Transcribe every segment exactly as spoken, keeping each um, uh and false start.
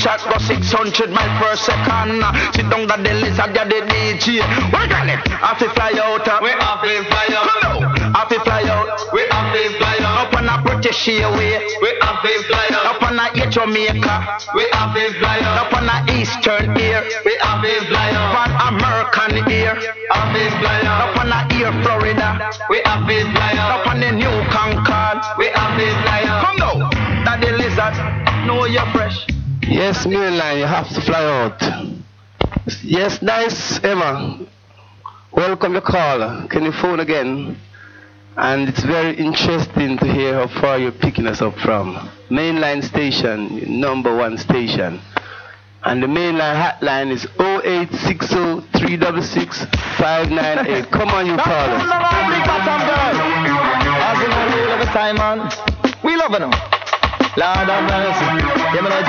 shot go six hundred miles per second. Sit down that the lizard, ya the D J. What you call it? Have to fly out. We have to fly out. Come on. Have to fly out. We have to fly out. Up on a British Airway. We have to fly out. Up on a Air Jamaica. We have to fly out. Up on a Eastern Air. We have to fly out. Up on American Air. Have to fly out. Up on a Air Florida. We have to fly out. Up on the New Concord. We have to fly out. Come now. That the lizard. Know you're fresh. Yes, mainline, you have to fly out. Yes, nice, Emma. Welcome your call. Can you phone again? And it's very interesting to hear how far you're picking us up from. Mainline station, number one station. And the mainline hotline is oh eight six oh, three six six, five nine eight. Come on, you callers. Time, man. We love it now. Lord of mercy. Give me no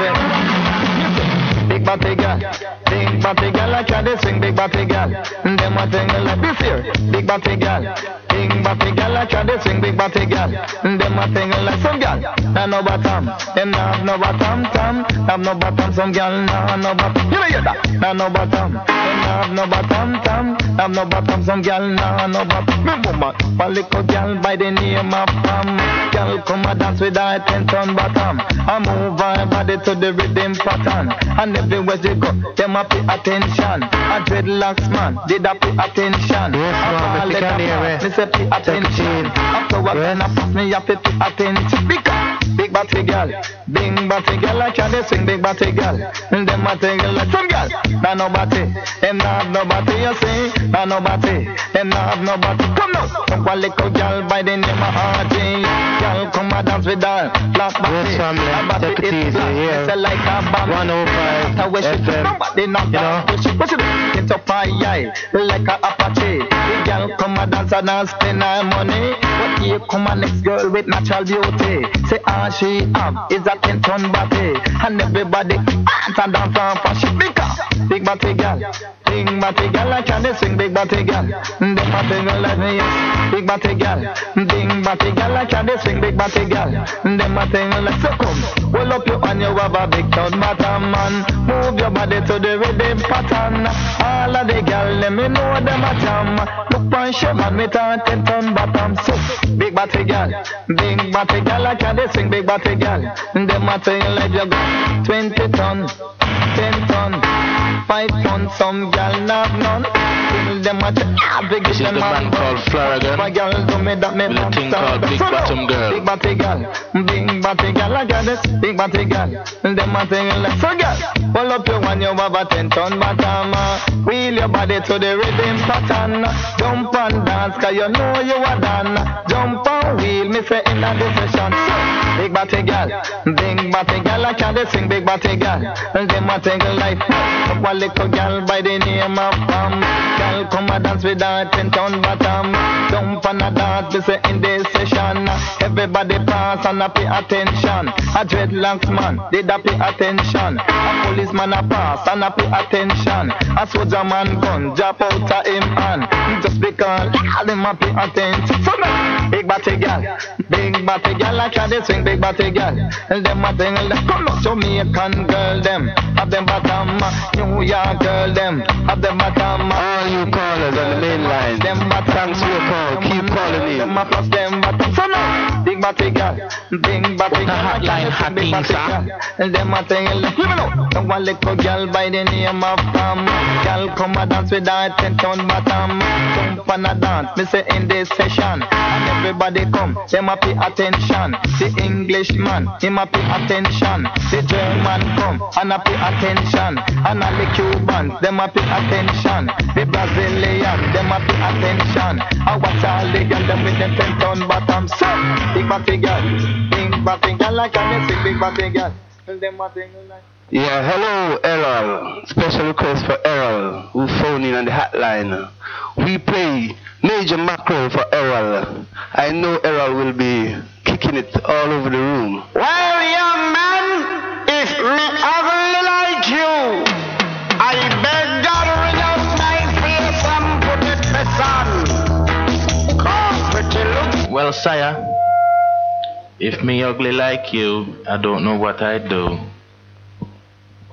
drink. Big body girl. Big body girl like how swing. Big body girl. Them a thing like this here. Big body girl. Big body girl like how swing. Big body girl. Them a thing like some girl. Nah no bottom. Them nah have no bottom. Tom. Have no bottom. Some girl nah have no bottom. You know hear that? Nah no bottom. Them nah have no bottom. Tom. Have no bottom. Some girl nah have no bottom. Me woman. A little girl by the name of Pam. Girl come a dance with her ten ton bottom. I move her body to the rhythm pattern. And everywhere she go, them a pay attention. A dreadlocks man, did a pay attention. Yes, ma'am, if you can hear me. Me say pay attention. After what then I pass me, you have to pay attention. Because big body girl, big body girl like how they swing. Big body girl, and them a thing like some girl. Nah no body, them nah have no body. You see, nah no body, them nah have no body. Come now, come a little girl by the name of R J. Girl come a dance with her, black body. Yes, family, take it easy here. Like one oh five F M. Nobody not down. What she do? It's up high, like a Apache. The girl come a dance and dance, spend her money. But here come a next girl with natural beauty. Say all she have is a ten ton body, and everybody dance and dance and fashion. Because big body girl, big body girl like how they swing. Big body girl, them a thing like me yes. Big body girl, big body girl like how they swing. Big body girl, them a thing like so come. Roll up your hand, you have a big town bottom man. Move your body to the rhythm pattern. All of the girl, let me know them a jam. Look on show man, me turn ten ton bottom. So big body girl, big body girl like how they swing. Big body girl, them a thing like you got twenty ton, ten ton, five ton. Some girl not none. Them a ah, big this is the man called Florida. My girl do me that me with a thing called Big so Bottom Girl. Big body girl, big body girl like this. Big body girl, them a thing like so girl. Pull up your one, you have a ten ton bottom. Wheel your body to the rhythm pattern. Jump and dance, cause you know you are done. Jump and wheel, me say in a session. So, big body girl, big body girl like how they sing. Big body girl, them a thing like up a little girl by the name of Pam. Girl come a dance with her ten ton bottom. Jump and a dance, me say in this session. Everybody pass and a pay attention. A dreadlocks man, did a pay attention. A policeman a pass and a pay attention. A soldier man gun drop out of him hand. Just because all them a pay attention. So now, big body girl, big body girl like how they swing. Big body girl, and them a thing like come on, Jamaican girl them have them bottom. New York girl them have them bottom. All you callers on the main line, them bottom. Thanks for your call. Keep calling in. Them a plus them bottom. So now, big body girl, big body girl, hotline hotting, sir. And them a thing like you know, some one little girl by the name of Pam. Girl come a dance with her ten ton bottom. Jump and a dance, me say in this session. And everybody come, them a pay attention. The Englishman, him a pay attention. The German come and a pay attention. And all the Cubans, them a pay attention. The Brazilian, them a pay attention. I watch all the girls them with them ten ton bottom. So big body girl, big body girl like I say big body girl. Them a thing like. Yeah, hello Errol. Special request for Errol, who phoned in on the hotline. We play Major Macro for Errol. I know Errol will be kicking it all over the room. Well, young man, if me ugly like you, I beg God ring out my face and put it on. Cause pretty look. Well, sire, if me ugly like you, I don't know what I'd do.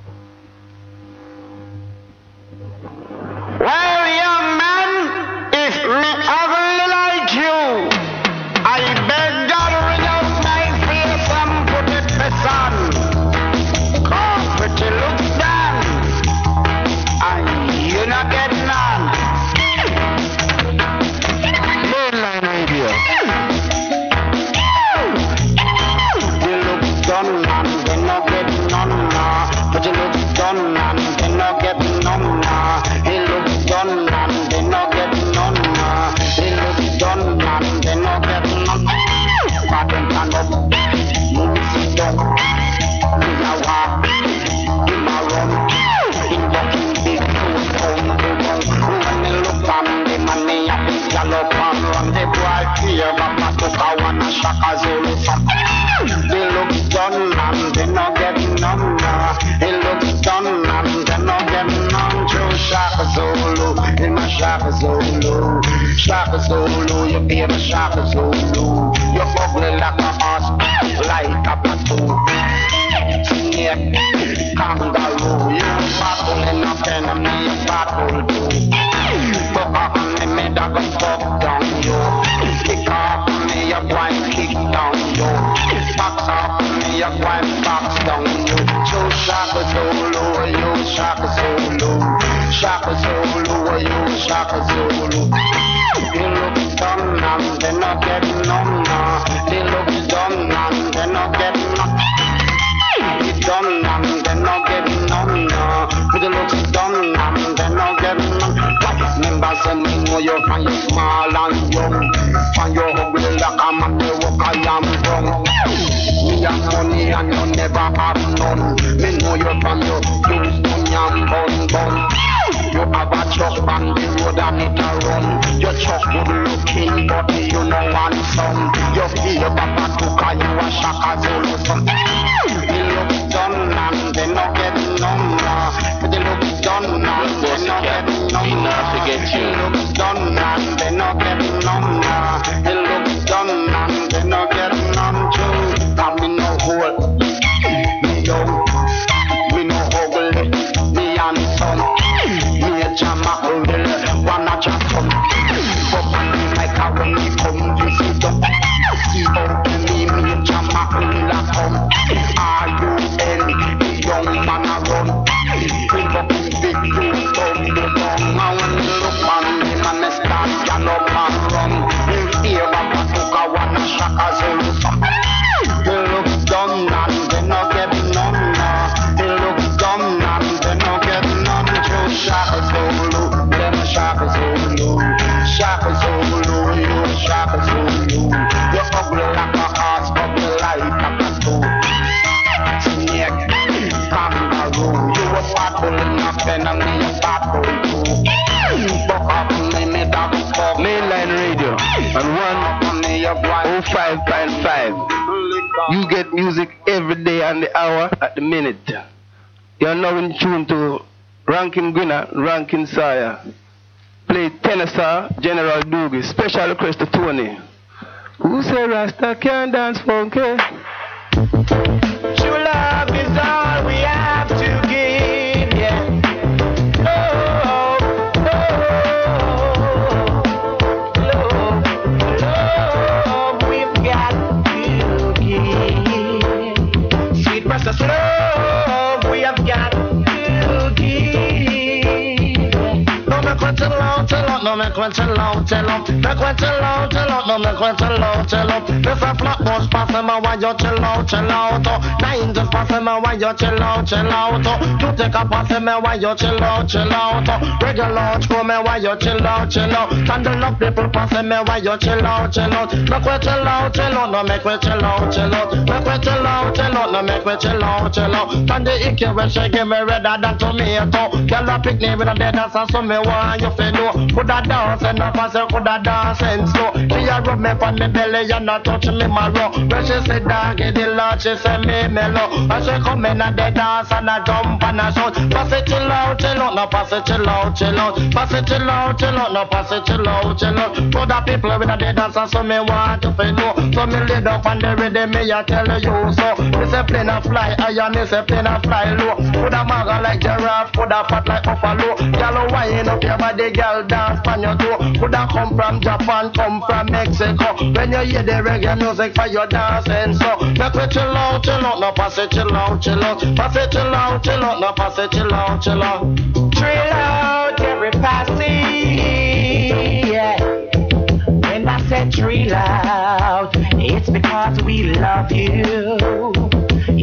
done and they no get none now. But you look done and they no get none now. He looks done and they no get none now. He looks done and they no get none. But them stand up, move sit down. Me a walk, him a run. Him walking big foot down the road. When me look at him and me a big gallop and run. The boy fear but my took a one a Shaka Zulu song. They look done and they no get none now. They look done and they no get none. True Shaka Zulu, him a Shaka Zulu. Shaka Zulu, you be a Shaka Zulu. You ugly like a horse, like a platoon. Snake, kangaroo, you battle enough enemy, you battle too. Fuck off me, me dog and fuck down you. Kick off me, you wife kick down you. Box off me, you wife box down you. You Shaka Zulu, you Shaka Zulu. Shaka Zulu, you Shaka Zulu. They look done and they not get none now. They look done and they not get none. They done and they not get none now. They look done and they not get none. What members and me know you find you small and young. Find you ugly like a man, they walk I am wrong. Me have money and you never have none. Me know you from you use money and bun bun. You have a truck on the road and it a run. Your truck good looking but you know one son. You feel Papa Tuka, you a Shaka Zulu son. They look done and they no get none now. They look done and they no get none now. They look done and they no get none now. They look done and they no get none too. And me no hole, me young, me no ugly, me handsome. Jama will wanna just come. But man like how when he come, you see them. See how to me, me and Jama will come. Are you any young man a run? Bring up his big foot down the long. And when you look on him and they start gallop and run, you fear Papa Tuka wanna Shaka Zulu song. They look dumb and they no get none now. They look dumb and they no get none. True Shaka Zulu, them Shaka Zulu. Shaka Zulu, you Shaka Zulu. You ugly like a horse, ugly like a platoon. Snake, kangaroo, you a battle enough enemy, a battle too. Fuck off me, me dog fuck. Mainline Radio on one oh five point five. You get music every day and the hour at the minute. You're now in tune to Rankin Gwinner, Rankin Sawyer. Play Tennessee, General Doogie. Special request to Tony. Who say Rasta can't dance funky? True love is all we have to give, yeah. Oh, oh, love, love, we've got to give. Sweet precious love, we have got to give. No me quit chill out, chill out, no me quit chill out, chill out. Me quit chill out, chill out, no me quit chill out, chill out. If a flat bus pass me, why you chill out, chill out? Nine just pass me, why you chill out, chill out? You take a pass me, why you chill out, chill out? Regular screw me, why you chill out, chill out? Candle up people pass me, why you chill out, chill out? Me quit chill out, chill out, no me quit chill out, chill out. Me quit chill out, chill out, no me quit chill out, chill out. Can the icky when she give me redder than tomato? Girl a pick me with a dead ass and so me want you feel know. Coulda dance and a pass, coulda dance and slow. She a rub me on me belly and a touch me marrow. When she say doggy the Lord, she say me mellow. And she come in and they dance and a jump and a shout. Pass it chill out, chill out, no pass it chill out, chill out. Pass it chill out, chill out, no pass it chill out, chill out. For the people with a dead dance and so me want to feel know. So me laid up on the rhythm, me a tell you so. Me say plane a fly high, me say plane a fly low. Coulda maga like giraffe, coulda fat like buffalo. Girl wine up your body, girl dance on your toe. Coulda come from Japan, come from Mexico. When you hear the reggae music for your dancing, so make we chill out, chill out, no pass it, chill out, chill out, pass it, chill out, chill out, no pass it, chill out, chill out, chill out every passing, yeah. When I said chill out, it's because we love you.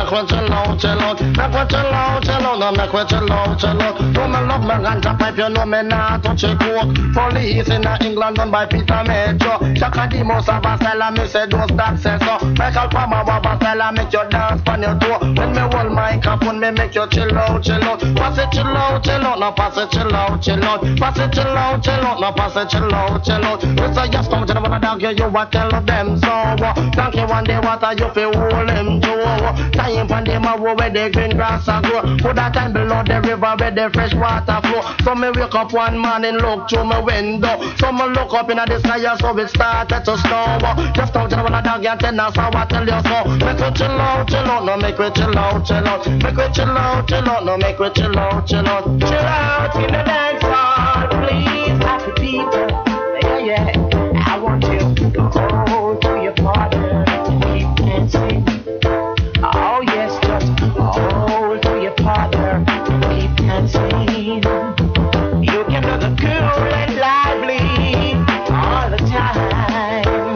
make we chill out, chill out. Make we chill out, chill out. No, make we chill out, chill out. Do me love me ganja pipe, you know me not touch a coke. Police in England done by Peter Metro. Chaka the most of a style and me say don't stop say so. Michael Palmer have a style and make you dance on your toe. When me hold my microphone, me make you chill out, chill out. Pass it chill out, chill out. No pass it chill out, chill out. Pass it chill out, chill out. No pass it chill out, chill out. We say yes, come to the one dog you, you a tell them so. Donkey one day water you feel hold him too. Time from them a where the green grass a grow. Put that time below the river where the fresh water flow. So me wake up one morning, look through my window. So me look up in the sky, so it started to snow. Just down to the one dog and tell us how I tell you so. Make we chill out, chill out, no make we chill out, chill out. Make we chill out, chill out, no make we chill out, chill out. Chill out in the dance hall, please, happy people. Yeah, yeah, I want you to hold to your partner, keep dancing. Oh yes, just hold to your partner, keep dancing. You can do the cool and lively all the time.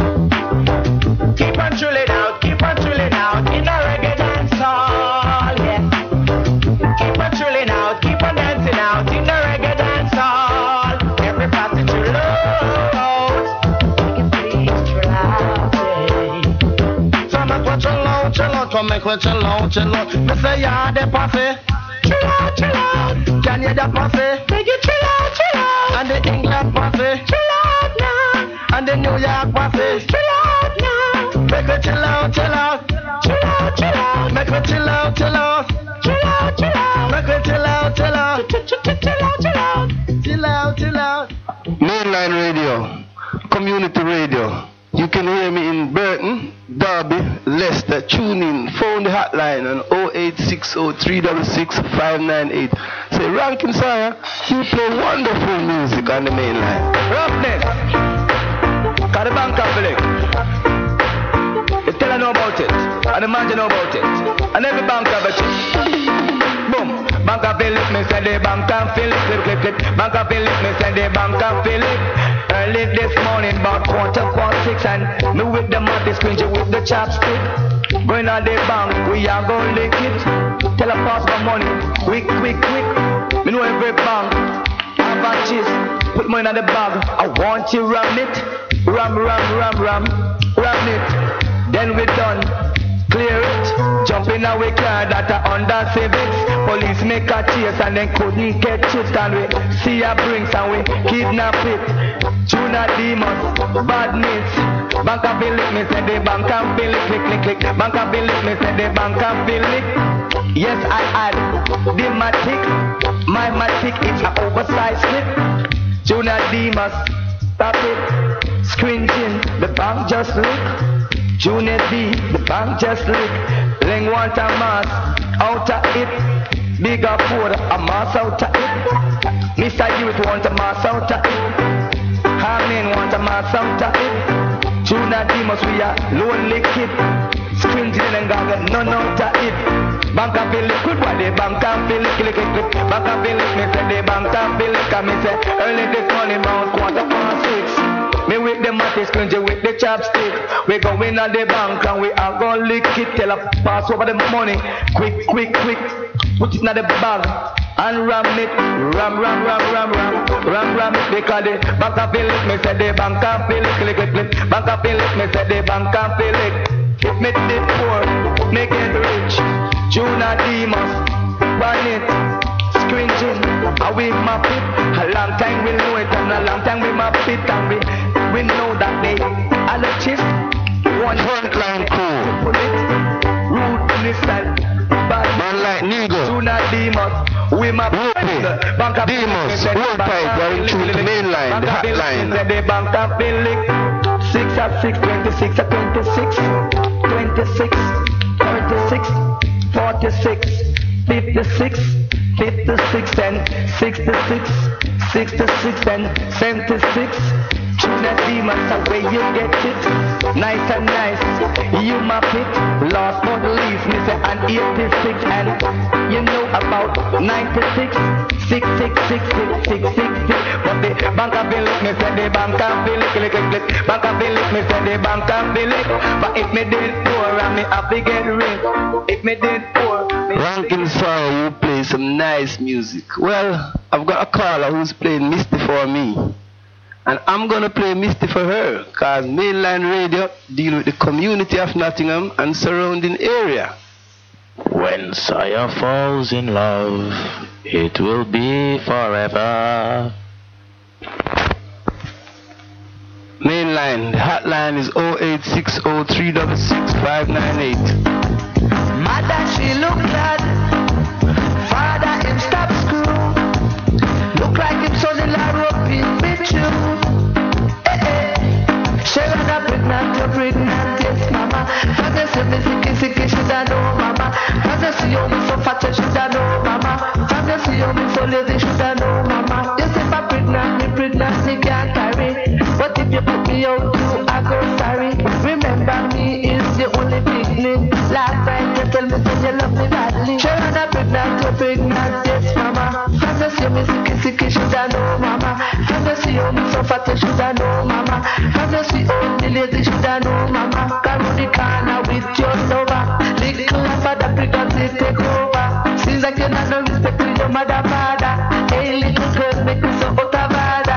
Keep on chilling out, keep on chilling out in a reggae dance hall, yeah. Keep on chilling out, keep on dancing out in a reggae dance hall. Everybody chill out, make it please chill out, yeah. So make we chill out, chill out, come make we chill out, chill out. Me say yeah, the posse, chill out, chill out. Can you hear the posse? Make it chill out, chill out. And the England posse, chill out now. And the New York posse, chill out now. Make we chill out, chill out, chill out, chill out. Make we chill out, chill out, chill out, chill out. Make we chill out, chill out, chill out, chill out, chill out, chill out. Mainline radio, community radio. You can hear me in Burton, Derby, Leicester. Tune in, phone the hotline on oh eight six oh, three six six, five nine eight. Say, Rankin Sire, you play wonderful music on the mainline. Roughness. Got the bank public. You tell her know about it. And the man you know about it. And every bank have a chip. Boom. Bank of Philip, me say the bank of Philip. Clip, clip, clip. Bank of Philip, me say the bank of Philip. Early this morning, about quarter past six, and me with the mother squingy with the chopstick. Going on the bank, we are going to lick it. Tell her pass my money, quick, quick, quick. Me know every bank, have a cheese. Put money in the bag, I want you ram it. Ram, ram, ram, ram, ram it. Then we done, clear it. Jump in our car that are under civics. Police make a chase and then couldn't get it. And we see a brinks and we kidnap it. Tuna demons, badness. Bank of Philip, me say the bank of Philip. Click, click, click. Bank of Philip, me say the bank of Philip. Yes, I add the matic. My matic, it's an oversized slip. Tuna demons, stop it. Squinting, the bank just lick. Junior D, the bank just lick. Ling want a mass, out of it. Bigger food, a mass out of it. Mister Youth want a mass out of it. Harmin want a mass out of it. Junior D must be a lonely kid. Squinting and goggle, none out of it. Bank of Philip, good boy, the bank of Philip, click, click, click. Bank of Philip, me say the bank of Philip. Come me say, early this morning, about quarter past six. Me with the matty squingy with the chopstick. We go in at the bank and we are gonna lick it. Tell her pass over the money. Quick, quick, quick. Put it in the bag and ram it. Ram, ram, ram, ram, ram. Ram, ram it. Because the bank of Philip, me say the bank of Philip. Click, click, click. Bank of Philip, me say the bank of Philip. If me did poor, make it rich. Juna Demas, run it. Squinching, and we map it. A long time we know it and a long time we map it. And we We know that they are the chief. One Frontline crew. Pull it. Rudeness and bad. Man like Nigga. Tuna Demons. We map it. Demons. World Pipe. Going through the mainline. The hotline. The bank of Philip. Six at six. Twenty-six at twenty-six. Twenty-six. Thirty-six. Forty-six. Fifty-six. Fifty-six and sixty-six. Sixty-six and seventy-six. a demon, so where you get it? Nice and nice, you my pick. Last but not least, me say an eighty-six, and you know about ninety-six, six, six, six, six, six, six, six. But the bank of Billick, me say the bank of Billick, lick, lick, lick. Bank of Billick, me say the bank of Billick. But if me did poor, I me have to get rich. If me did poor, me Ranking Fire, you play some nice music. Well, I've got a caller who's playing Misty for me. And I'm going to play Misty for her, because Mainline Radio deal with the community of Nottingham and surrounding area. When Sire falls in love, it will be forever. Mainline, the hotline is oh eight six oh, three six six, five nine eight. Mother, she look glad. Father, him stop school. Look like him son in la rope in with you. Eh eh. She rather pregnant, you're pregnant, yes mama. Father say me sicky sicky, shoulda know mama. Father see you me so fat, you shoulda know mama. Father see you me so lazy, shoulda know mama. You say I'm pregnant, me pregnant, me can't carry. But if you put me out too, I go sorry. Remember me is the only beginning. Last night you tell me that you love me badly. She rather pregnant, you're pregnant, yes mama. Father see me sicky sicky, shoulda know mama. Father see you me so fat, you shoulda know mama. Father see you me lazy, shoulda know mama. Come on the corner with your lover. Little father pregnancy take over. Seems like you're not no respect to your mother father. Hey little girl, make me so out of order.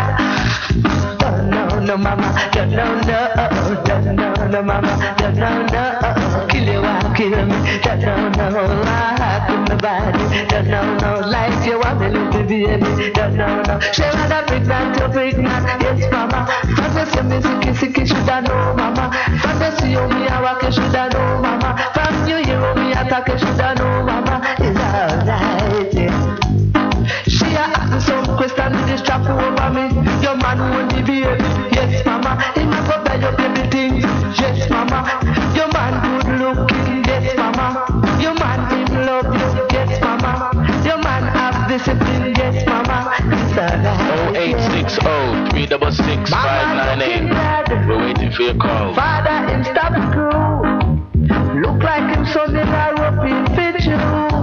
Don't know no mama, don't know no, don't know no mama, don't know no. Kill you, I kill me. Don't know no, I could nobody. Don't know no life, you want me little baby. Don't know no. She rather pregnant, you're pregnant, yes mama. Fantasy me sicky sicky, shoulda know mama. Fantasy you me a walk, you shoulda know mama. From you hear me attack, you shoulda know mama. It's alright, yeah. She a asking some question, this trap over me. Your man won't be baby, yes mama. He must go buy your baby things, yes mama. Your man good looking, yes mama. Your man him love you, yes mama. Your man have discipline, yes mama. It's alright. oh eight six oh, three six six, five nine eight. We're waiting for your call. Father in stop school. Look like him son in a rope in fit you.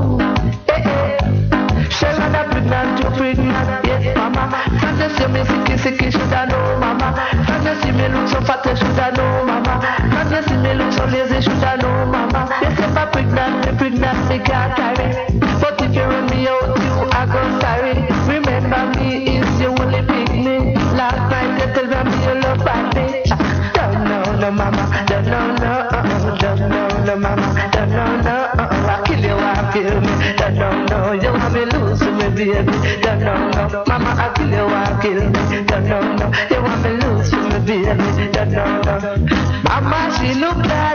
Eh eh. She rather pregnant, you pregnant, yes mama. Fantasy me sicky sicky, shoulda know mama. Fantasy me look so fat, you shoulda know mama. Fantasy me look so lazy, shoulda know mama. Yes if I'm pregnant, me pregnant, me can't carry. But if you run me out, you I go sorry. Remember me is the only picnic. Last night you tell me you love me. Don't know no mama, don't know no, uh-uh. Don't know no mama, don't know no, uh-uh. I kill you, I kill me. Don't know no, you want me lose me baby. Don't know no, mama I kill you, I kill me. Don't know no, you want me lose me baby. Don't know no, mama she look bad.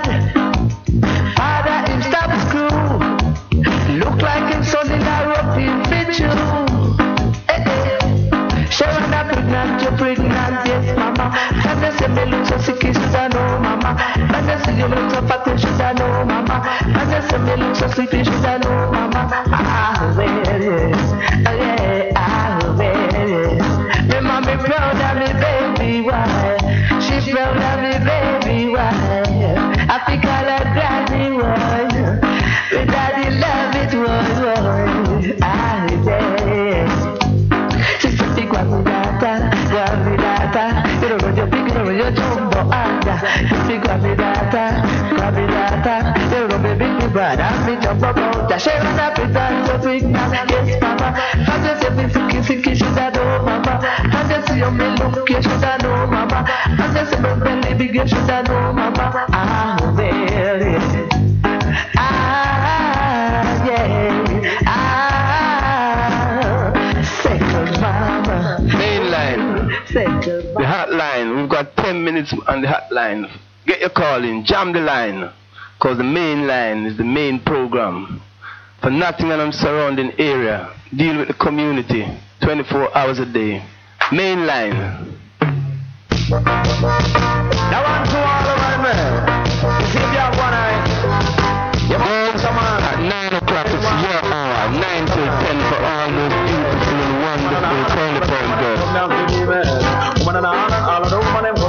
Father him stop school. Look like him son in a rope in fit you. Eh eh. She wanna pregnant, you pregnant, yes mama. Fantasy me look so sicky, shoulda know mama. Fantasy you look so fat, you shoulda know mama. Fantasy me look so sleepy, shoulda know mama. Ah well yes, oh yeah, ah well yes. Me mommy proud of me baby, why? She proud of me baby, why? I pick all her granny, why? Me daddy love it, why? Ah yeah. She said big one data, one data. You don't know your big, you don't know your jumbo under. You big one data, one data. You don't know me big, me bad, I'm me jumbo under. She run up with that, so big man, yes mama. I just say me sicky sicky, shoulda know mama. I just see you me look, you shoulda know mama. I just say me belly big, you shoulda know mama. Ah well yeah. Ah yeah. Ah. Second mama. Mainline, Second the hotline. We've got ten minutes on the hotline. Get your call in, jam the line, because the main line is the main program for Nottingham and surrounding area. Deal with the community twenty-four hours a day. Main line. Now on to all of my men. You see if you have one eye. You must come on. At nine o'clock it's your hour. nine till ten for all those beautiful and wonderful twenty-four girls. Woman and all, all of those women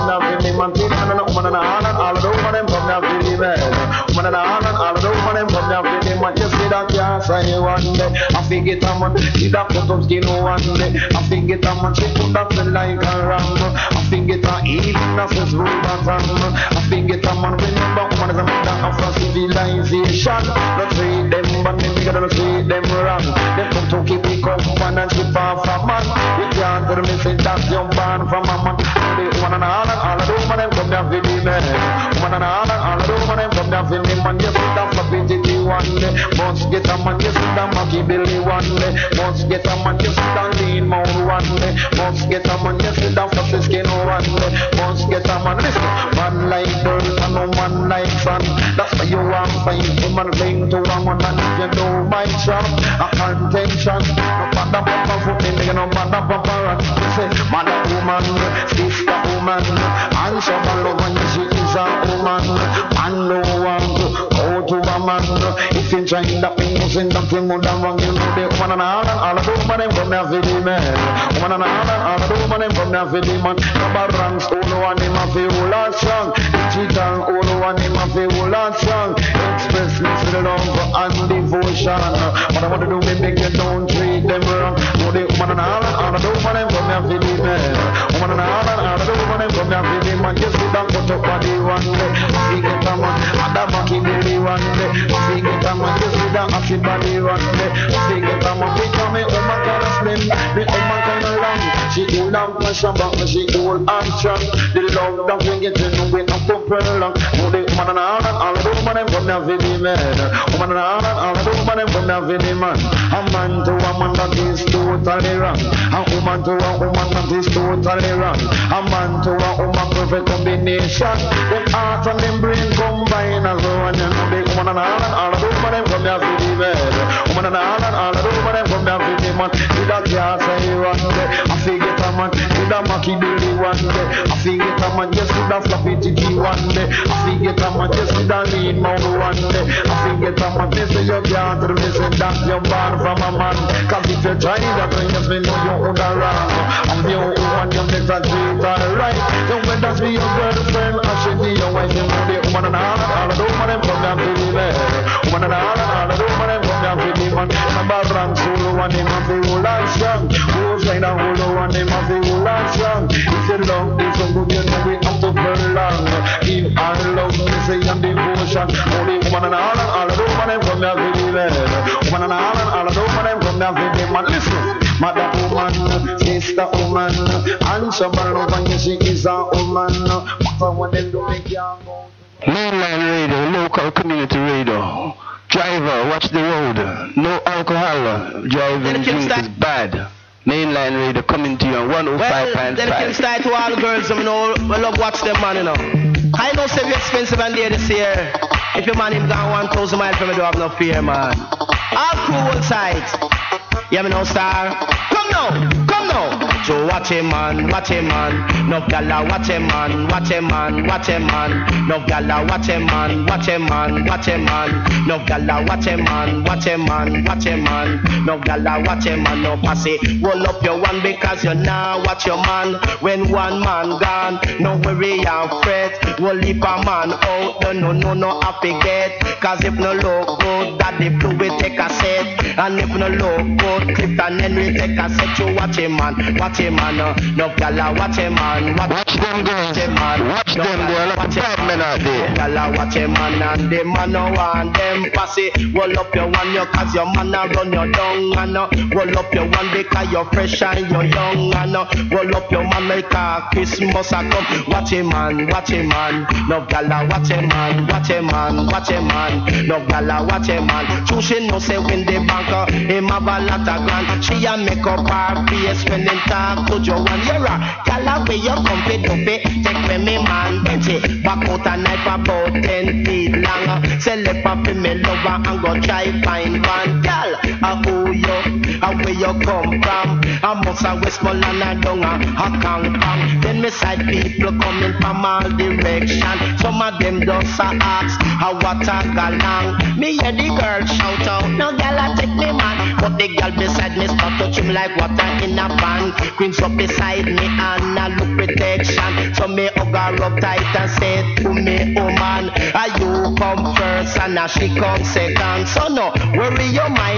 me that can't say one day. I forget a man, she that cut up skin one day. I forget a man, she put that feel like a ram. I forget a healing that says rule bottom. I forget a man, remember woman is a man that after civilization. Don't treat them but me bigger than treat them wrong. They come to keep it up and she far from man. We can't tell me say that you're born from a man. They woman and all and all of them and them come down for the man. Woman and all and all of them and them come down for the man. You see that for pity one day. Must get a man, you see that Mackie Billy one day. Must get a man, you see that lean mouth one day. Must get a man, you see that fluffy skin one day. Must get a man, listen, man like dirt and no man like sun. That's why you want to find woman cling to a man and if you know my trap, a contention. No matter what my foot in, no matter what my run. You say, man a woman, sister woman, and someone love when she is a woman. Man no one to go to a man. If you trying that thing, you send that thing more than wrong. You know the woman and all and all of the woman them come there for the man. Woman and all and all of the woman them come there for the man. Number ranks, all the one in my feel all strong. Digital, all the one in my feel all strong. Express me to the love and devotion. What I want to do, me make you don't treat them wrong. No, the woman and all and all of the woman them come there for the man. Woman and all and all of the woman them come there for the man. Just sit down, put up body one day. See get a man, and a monkey belly one day. See get a man, just sit down, acid body one day. See get a man, because me woman kind of slim, me woman kind of long. She do love my shabba, she old and strong. The love that we get to know we not compare long. No, the woman and all and all of the woman them come there for the man. Woman and all and all of the woman them come there for the man. A man to a man that is totally wrong. A woman to a woman that is totally wrong. A man to a woman perfect combination. Them heart and them brain combine as one. You know the woman and all and all of the woman them come there for the man. Woman and all and all of the woman them come there for the man. Did a can't say one day. I forget a man. Did a Mackie Billy one day. I forget a man. Yes, did a floppy titty one day. I forget a man. Yes, did a lean mouth one day. I forget a man. They say you can't tell me say that you're born from a man. Cause if you try that thing, yes, me know you own a wrong. And you want you better treat her right. Then when that's be your girlfriend, I should be your wife. You know the woman and all and all of the woman them come down to the man. Woman and all and all of the woman them come down to the man. Number rank solo one them have the whole lot strong. Who's like a whole one them have the whole lot strong. If you love this so good, you know we have to burn long. Give our love, we say and devotion. Only woman and all and all of the woman them come down to the man. Woman and all and all of the woman them come down to the man. Listen, mother woman, sister woman, and someone love and she is a woman. What one them do make you go. Mainline radio, local community radio. Driver, watch the road. No alcohol. Driving drink is bad. Mainline radio coming to you on one oh five point five. Well, then start to all the girls, you know, we love watch them, man, you know. I know say we expensive and dear this year. If your man him gone one thousand miles from me, don't have no fear, man. All crew one side. Yeah, me no star. Come now, come now. So watch him, man, watch him, man. No gala, watch him, man, watch him, man, watch him, man. No gala, watch him, man, watch him, man, watch him, man. No gala, watch him, man, watch him, man, watch him, man. No gala, watch him, man, no pass it. Roll up your one because you now watch your man. When one man gone, no worry and fret. We'll leave a man out, no, no, no, no, I forget. Cause if no look good, that the blue will take a set. And if no look good, Clifton Henry take a set. You watch him, man, watch him, man. Uh, no gala, watch him, man. Watch, watch them girls, watch, man. watch no them, there are a lot of bad men out there. No gala, watch him, man, and the man no want them passy. Roll up your one, you cause your man a run your down, and uh, roll up your one because you're fresh and you're young, and uh, roll up your man like a Christmas a come. Watch him, man, watch him, man. No gala, watch him, man, watch him, man, watch him, man. No gala, watch him, man. True, she no say when the banker, him have a lot of grand. She a make up her face when them talk to you one year. Gala where you come fit to fit, take when me man Benji. Back out a knife about ten feet long. Sell it for me lover and go try find one. Gal, a who you, a where you come from. A must a Westmoreland and down a Hong Kong. Then me side people coming from all direction. Some of them just a ask how what a galang. Me hear the girl shout out, no gal a take me man. But the gal beside me start touch him like water in a pan. Queens up beside me and a look protection. So me hug her up tight and say to me, oh man, are you come first and now she come second. So no worry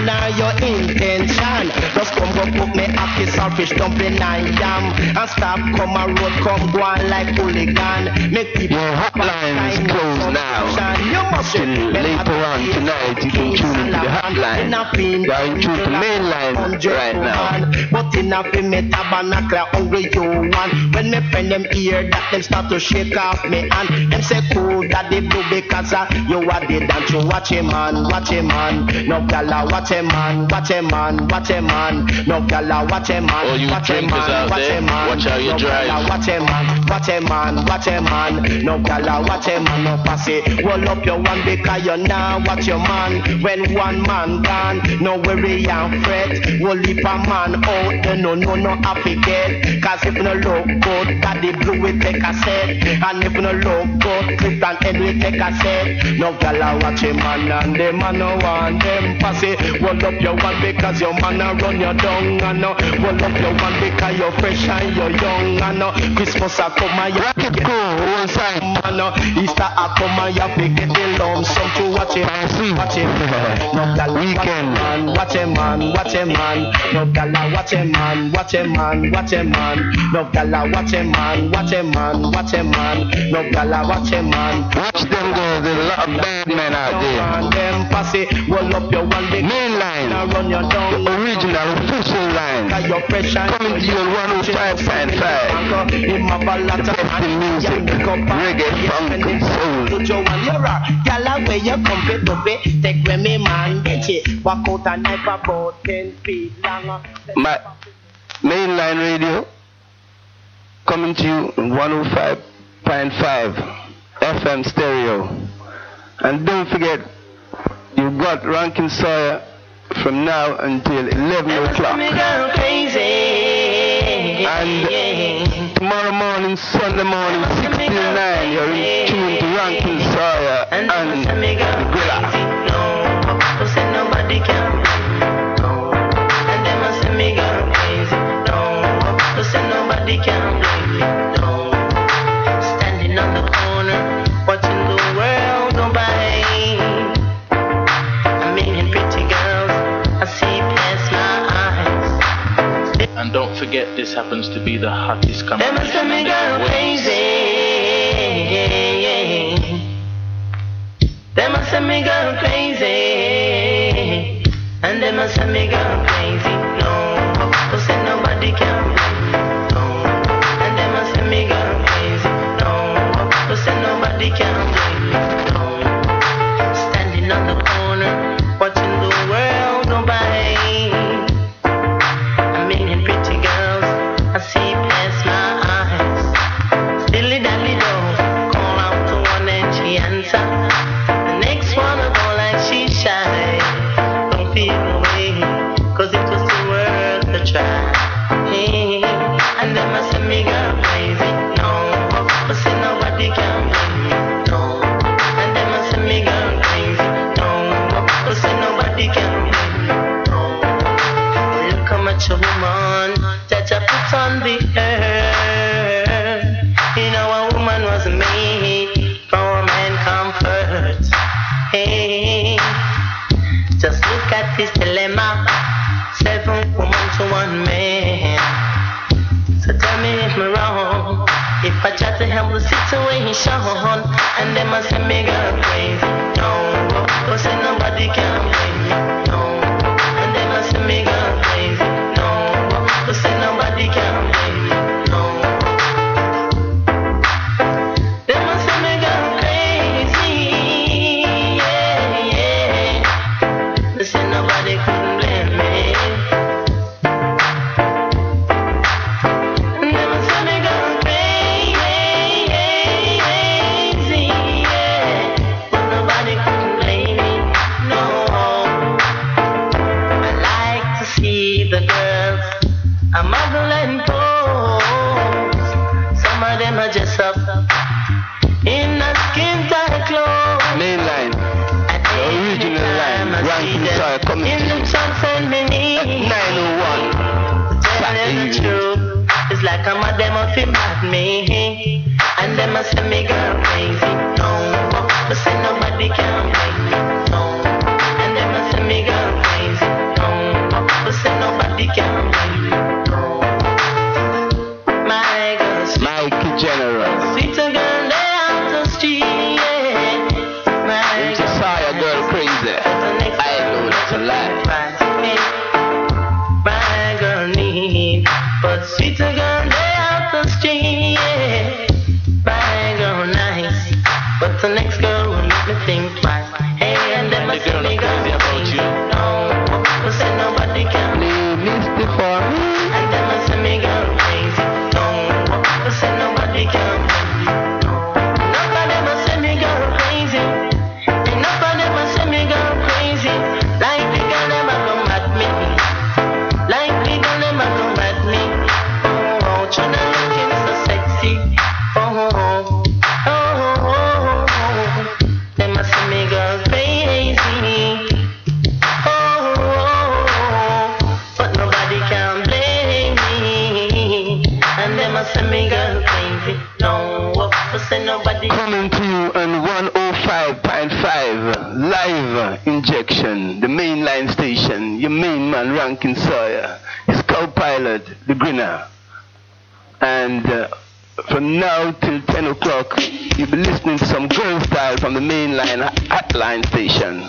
are your intention? Just come go put me up this fish dumpling and yam. And stop come a road, come go on like hooligan. Make people your hotline is closed now. Till later on tonight, you can tune into the hotline. You are in tune to mainline right now. But in a me tabernacle, hungry you want. When me friend them hear that, them start to shake off me hand. Them say cool that they do because uh, you are the dance. You watch a man, watch a man. No gala, watch a man, watch a man, watch a man. No gala, watch a man, all you watch a drinkers man, out watch there, a man. watch how you no drive. Gala, watch a man, watch a man, watch a man. No gala, watch a man, no passe. Roll up your one because you now watch your man. When one man gone, no worry and fret. We'll leave a man out, you know, no, no happy get. Cause if no look good, that the blue will take a set. And if no look good, Clip and Ed will take a set. No gala watch a man and the man no want them passe. Roll up your one because your man a run your down. And no, roll up your one because you're fresh and you're young. And no, Christmas a come and you Rocket go one side. Man, no, Easter a come and you have to get the lump sum to watch it. Watch it. No gala Weekend. watch a man, watch a man. No gala watch a man, watch a man, watch a man. No gala watch a man, watch a man, watch a man. No gala watch a man. Watch them go, there's a lot of bad men out there. And them passe, roll up your one big Mainline, run your down. the original official line. Cause you're fresh and Coming to you on one oh five point five. in my ballata Testing music, reggae, funk, and soul. Put your one, you're a gala where you come fit to be. Take when me man get it. Walk out a knife about ten feet long. My mainline radio coming to you on one oh five point five F M stereo. And don't forget, you've got Rankin Sawyer from now until eleven o'clock. And tomorrow morning, Sunday morning, six till nine, you're in tune to Rankin Sawyer and Grilla. Nobody can no. And them a say me gone crazy. No, no say nobody can blame me. No, standing on the corner, watching the world go by. I'm meeting pretty girls, I see past my eyes. And don't forget, this happens to be the hottest Them a say me gone crazy. Them a say me gone crazy. And them a say me gone crazy. No, cause say nobody can blame me. No, and them a say me gone crazy. No, cause say nobody can blame me. No, standing on the corner, watching the world go by. I'm meeting pretty girls, I see past my eyes. Dilly dally do, call out to one and she answer. The next one I go like she shy. Don't feel away, cause it was too worth the try. Hey, and them a say me go crazy. No, but say nobody can blame me. No, and them a say me go crazy. No, but say nobody can blame me. No, look how much a woman that I put on the earth. You know a woman was made for a man comfort. Hey, just look at this dilemma. Seven women to one man. So tell me if I'm wrong. If I try to help the situation, and them a say me go crazy. No, don't say nobody can blame me. No, and them a say me go crazy. No, don't say nobody can blame me. No, them a say me go crazy. Yeah, yeah. They say nobody couldn't blame me. And them a say me go crazy. Yeah, but nobody couldn't blame me. No, I like to see the girls a model and pose. Some of them are just up in a skin tight clothes. Mainline, At the original line, Rankin Sawyer coming in to the you trunks and beneath. nine oh one. Tell them the truth. It's like I'm a them of him at me. And them a say me girl crazy. No, but say nobody can blame me. No, and them a say me girl crazy. That's a lie. My girl need, but sweeter girl lay out the street. Yeah. My girl nice, but the next girl will make me think twice. Hey, and then my girl crazy about you. No, but say nobody can Play Mister for me. and then my semi girl crazy. No, but say nobody can Nobody but semi girl crazy. Ain't nobody but semi girl crazy. Like the girl never come at me. Like the girl never come at me. Oh, oh, China looking so sexy. Oh, oh, oh, oh, oh, oh, oh. Them a semi girl crazy. Oh, oh, oh, oh, but nobody can blame me. And them a semi girl crazy. No, but say nobody. Coming to you on one oh five point five live injection, the mainline station, your main man Rankin Sawyer, his co-pilot, the Grinner. And uh, from now till ten o'clock, you'll be listening to some girl style from the mainline hotline station.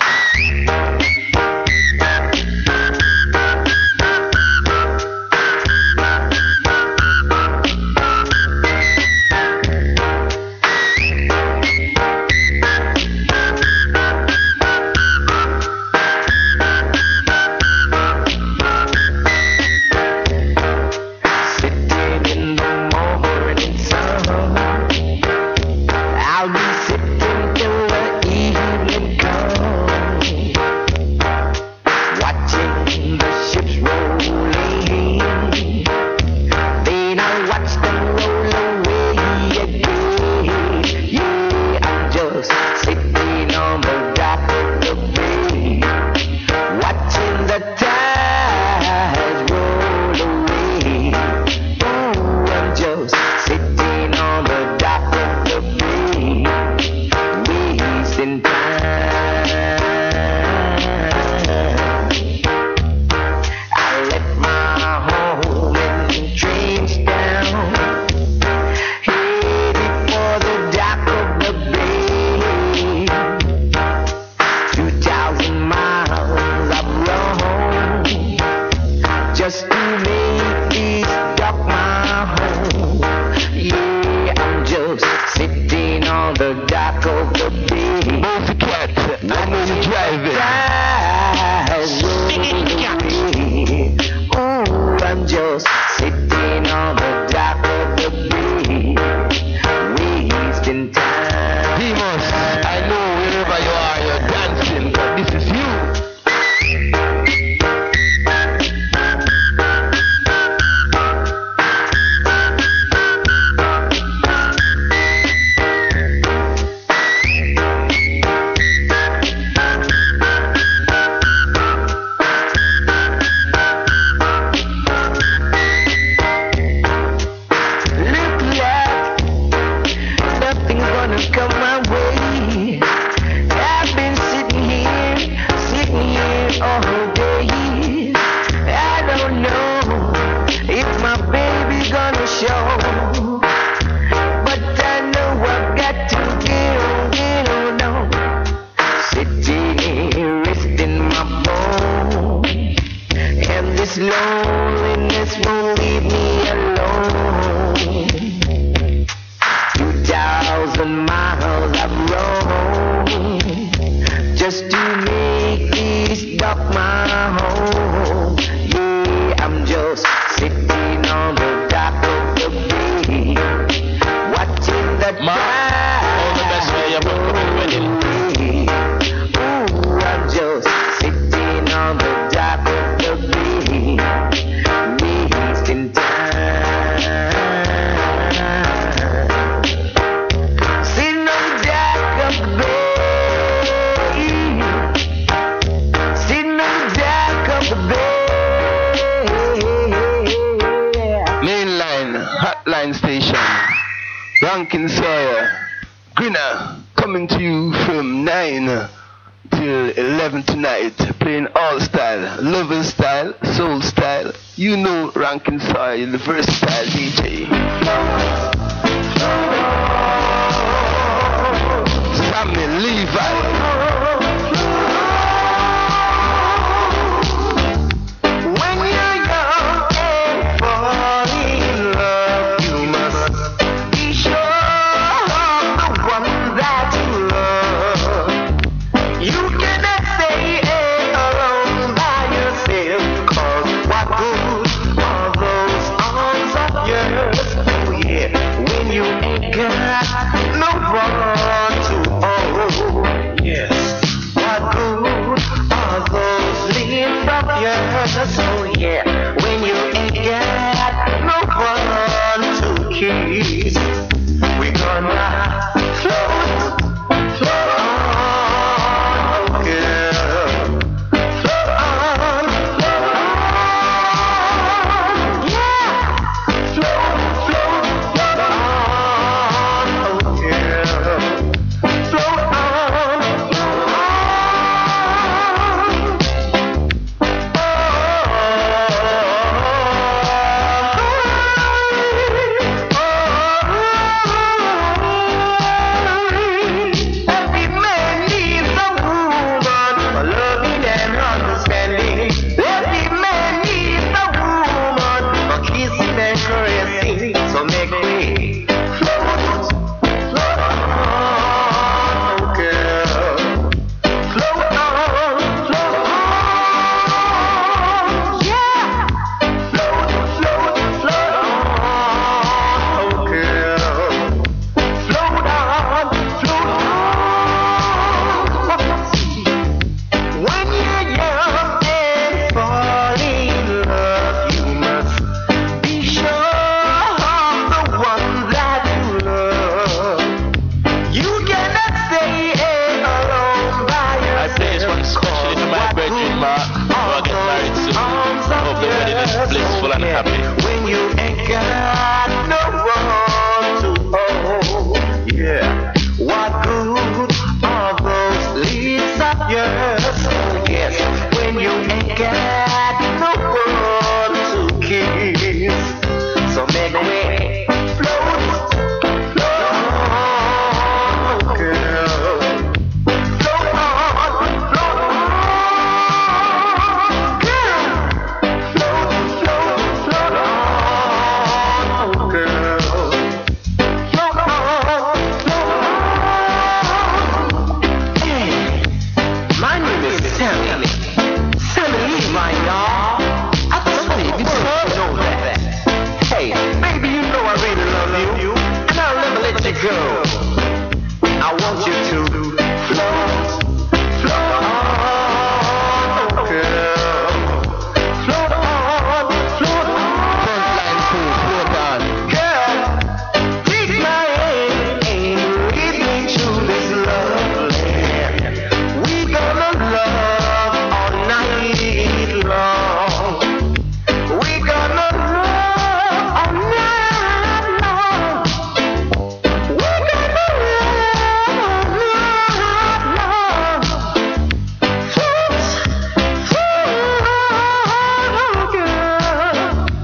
I'll be sitting till the evening comes, watching the ships rolling. Then I watch them roll away again. Yeah, I'm just sitting on the dock of the bay, watching the tides roll away. Ooh, I'm just sitting on the dock of the bay, wasting time. I left my home in Trinidad, headed for the dock of the bay. Two thousand miles I've run just to make this dock my home. Yeah, I'm just sitting on the dock of the bay. Both the cat, I'm gonna drive it. Ooh, I'm just sitting on the dock of the bay, wasting time. Demos, I know wherever you are, you're dancing, but this is you. Look like nothing's gonna come my way. I've been sitting here, sitting here all day. I don't know if my baby's gonna show, but I know I've got to get on, get on, on. Sitting here, resting my bones, and this loneliness won't leave me alone. Two thousand miles I've roamed just to make this dock my home. Yeah, I'm just sitting on the dock of the bay, watching the Ma, all the best for your upcoming wedding. Ooh, I'm just sitting on the dock of the bay, wasting time. Sitting on the dock of the bay, sitting on the dock of the bay. Mainline hotline station, Rankin Sawyer, Grinner, coming to you from nine till eleven tonight, playing all style, lover style, soul style. You know Rankin Sawyer, the versatile D J. Sammy Levi. of yours. Oh yeah, when you ain't got no one to kiss, we gonna float, float on, girl. Float on, float on, yeah. Float, float, float on, oh girl. Float on, float on. Every man needs a woman for loving and understanding. Every man needs a woman for kissing and caressing. So make me float, float on, oh girl. Float on, float on, yeah. Float, float, float on, oh girl. Float on, float on. When you're young and fall in love, you must be sure of the one that you love. You cannot stay alone by I play this one yourself. especially to my brethren, Mark, who are getting married soon. Hope the wedding is blissful and happy. When you ain't got no one to hold, yeah. What good are those lips of yours? Oh yes. When you ain't got no one to kiss, so make me float, float on, girl. Float on, float on, girl. Float, float, float on, oh girl. Float on, float on. Hey, my name is Sammy. Sammy Levi, y'all. I thought maybe you know that. Hey, baby, you know I really love you, and I'll never let you go. I want you to float, float on, oh girl. Float on, float on. Frontline crew, float on. Girl, take my hand and lead me to this love land. We gonna love all night long. We gonna love all night long. We gonna love all night long. Float, float on, girl.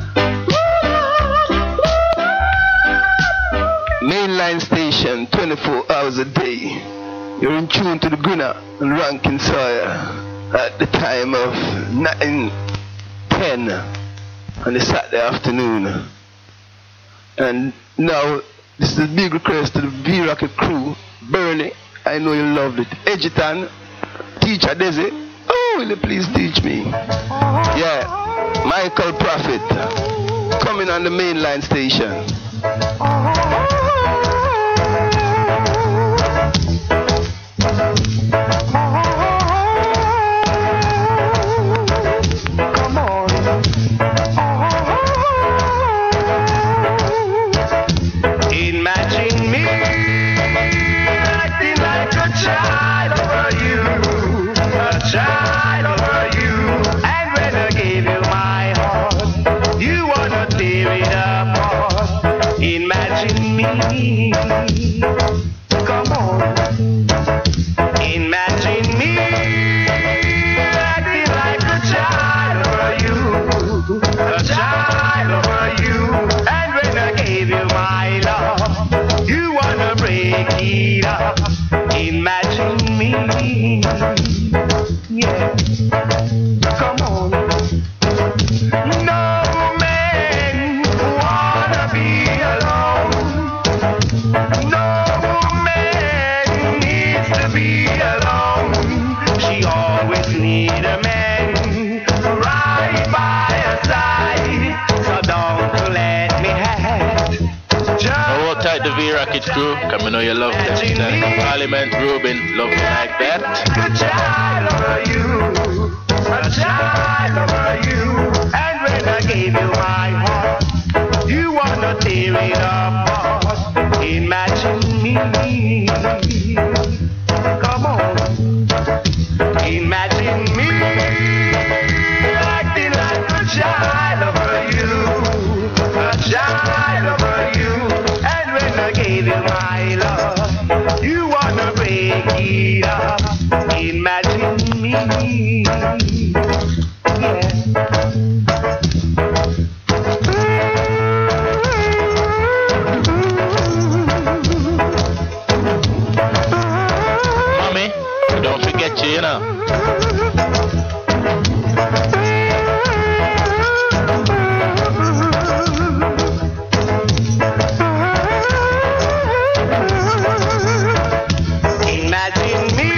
Mainline station, twenty-four hours a day. You're in tune to the Gunner and Rankin Sawyer at the time of nine ten on the Saturday afternoon. And now, this is a big request to the V-Rocket crew. Bernie, I know you loved it. Edgerton, Teacher Desi. Oh, will you please teach me? Yeah, Michael Prophet, coming on the mainline station. Come on. Imagine me acting like a child over you, a child over you. And when I gave you my heart, you wanna tear it apart. Imagine me. Come on. Imagine me acting like a child over you, a child over you. And when I gave you my love, you wanna break it up. Imagine me. Yeah. Come on. No man wanna be alone. No man needs to be alone. She always need a man right by her side. So don't let me have just Hold tight the V-Rocket crew, come I know you love them. Parliament Rubin, love you like that. a child over you, a child child over you, a child over you. And when I gave you my love, you wanna break it up. Imagine me, yeah. Mommy, don't forget you, you know. Imagine me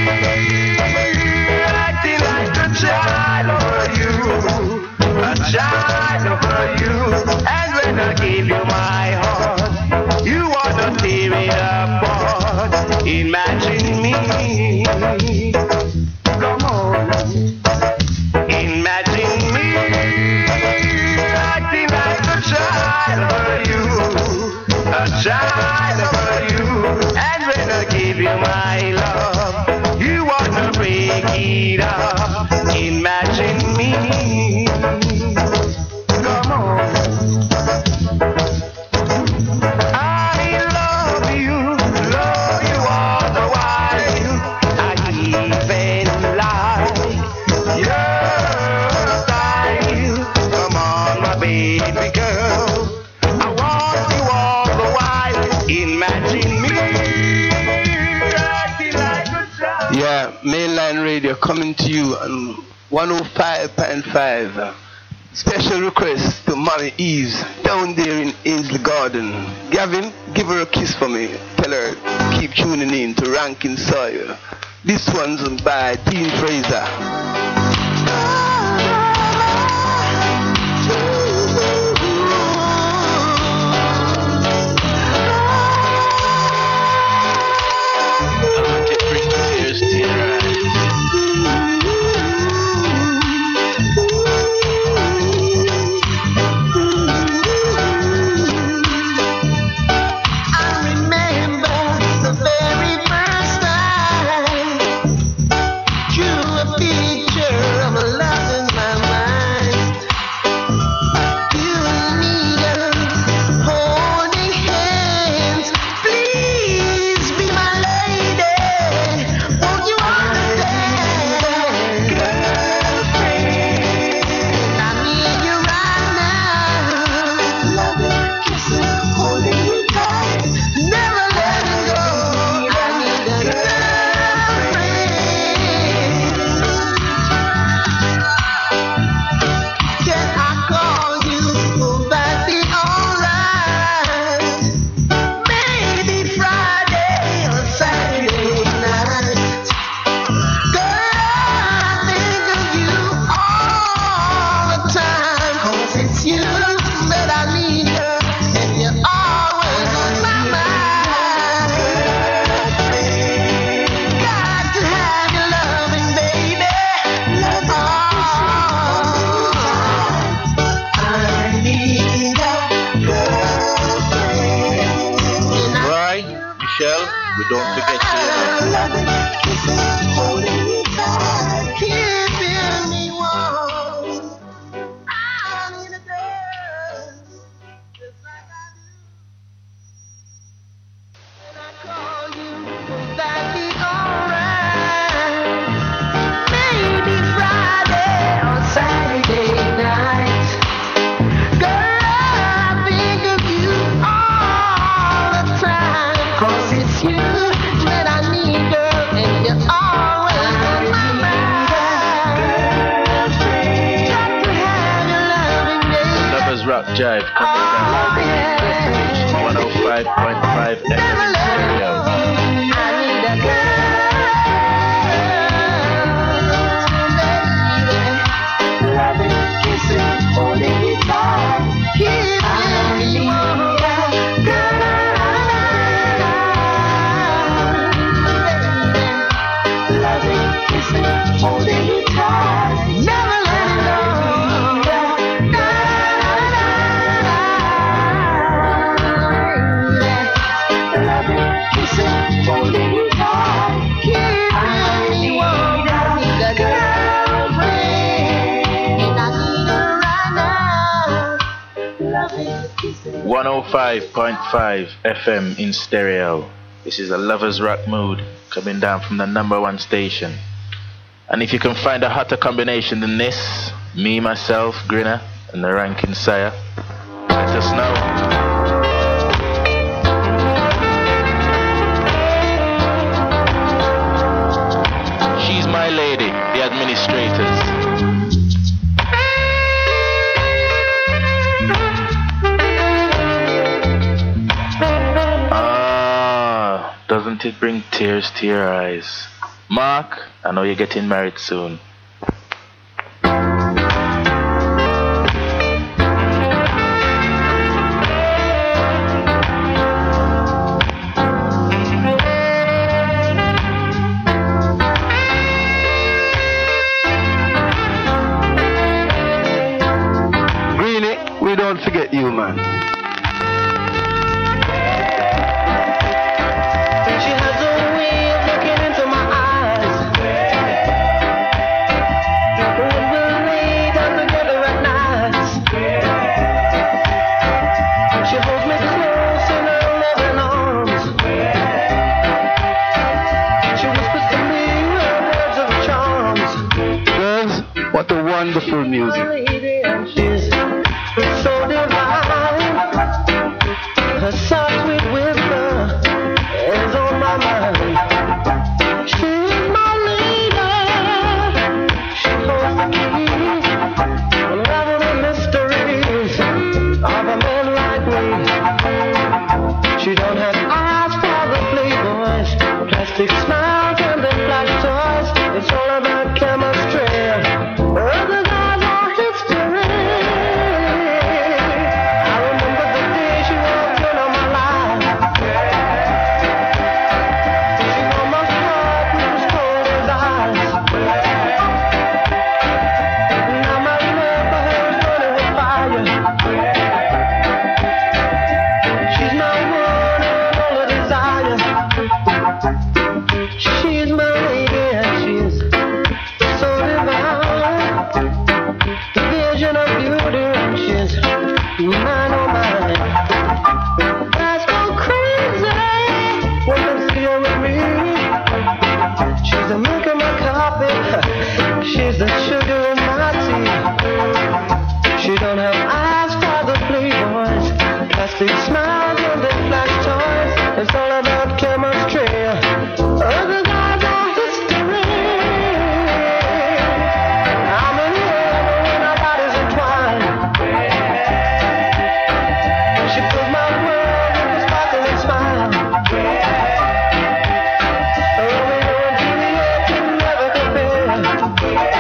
acting like a child over you, a child over you. And when I give you my heart, you wanna tear it apart. Imagine me, come on. Imagine me acting like a child over you, a child over you. And when I give you my love, you wanna break it up. Imagine me, come on. I love you, love you all the while. I even like your style. Come on, my baby girl, I want you all the while. Imagine me acting like a child. Yeah, Mainline Radio coming to you on one oh five point five. Special request to Mommy Eves down there in Ainsley Garden. Gavin, give her a kiss for me. Tell her keep tuning in to Rankin Soil. This one's by Dean Fraser. Jive coming down one oh five point five F M stereo. Love one oh five point five F M in stereo. This is a Lovers Rock Mood coming down from the number one station. And if you can find a hotter combination than this, me, myself, Grinner, and the Ranking Sire, let us know. She's my lady, the administrators. Ah, doesn't it bring tears to your eyes? Mark, I know you're getting married soon. Don't forget you, man. She has a way of looking into my eyes. When we lay down together at night, she holds me close in her loving arms. She whispers to me her words of charms. Girls, what a wonderful music. So divine, her soft sweet whisper is on my mind. She's my lady, she holds the key, unravel the mysteries of a man like me. She don't have eyes for the playboys, plastic smiles and the flash toys. It's all about chemistry. Other guys are history. She's the sugar in my tea. She don't have eyes for the playboys, plastic smiles and the flash toys. It's all about chemistry. Other guys are history. I'm in love when our bodies entwine. She fills my world with a sparkling smile. Romeo and Juliet can never compare.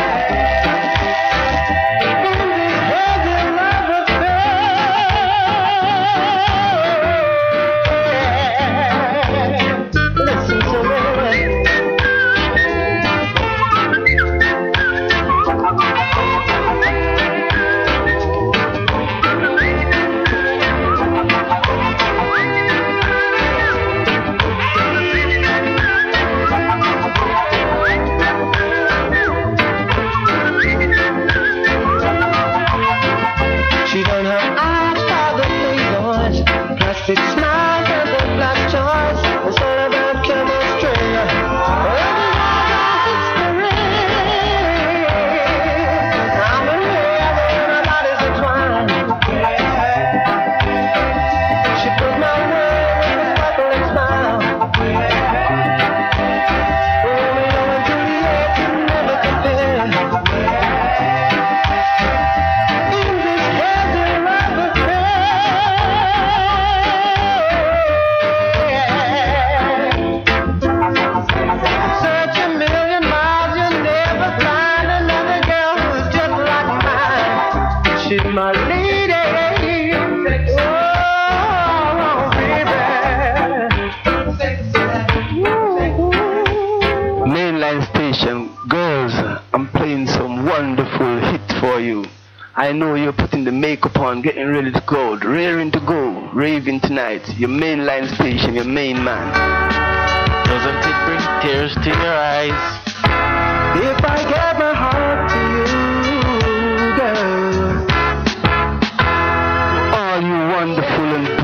I know you're putting the makeup on, getting ready to go, raring to go, raving tonight. Your mainline station, your main man. Doesn't it bring tears to your eyes? If I get my heart to you, girl. All you wonderful and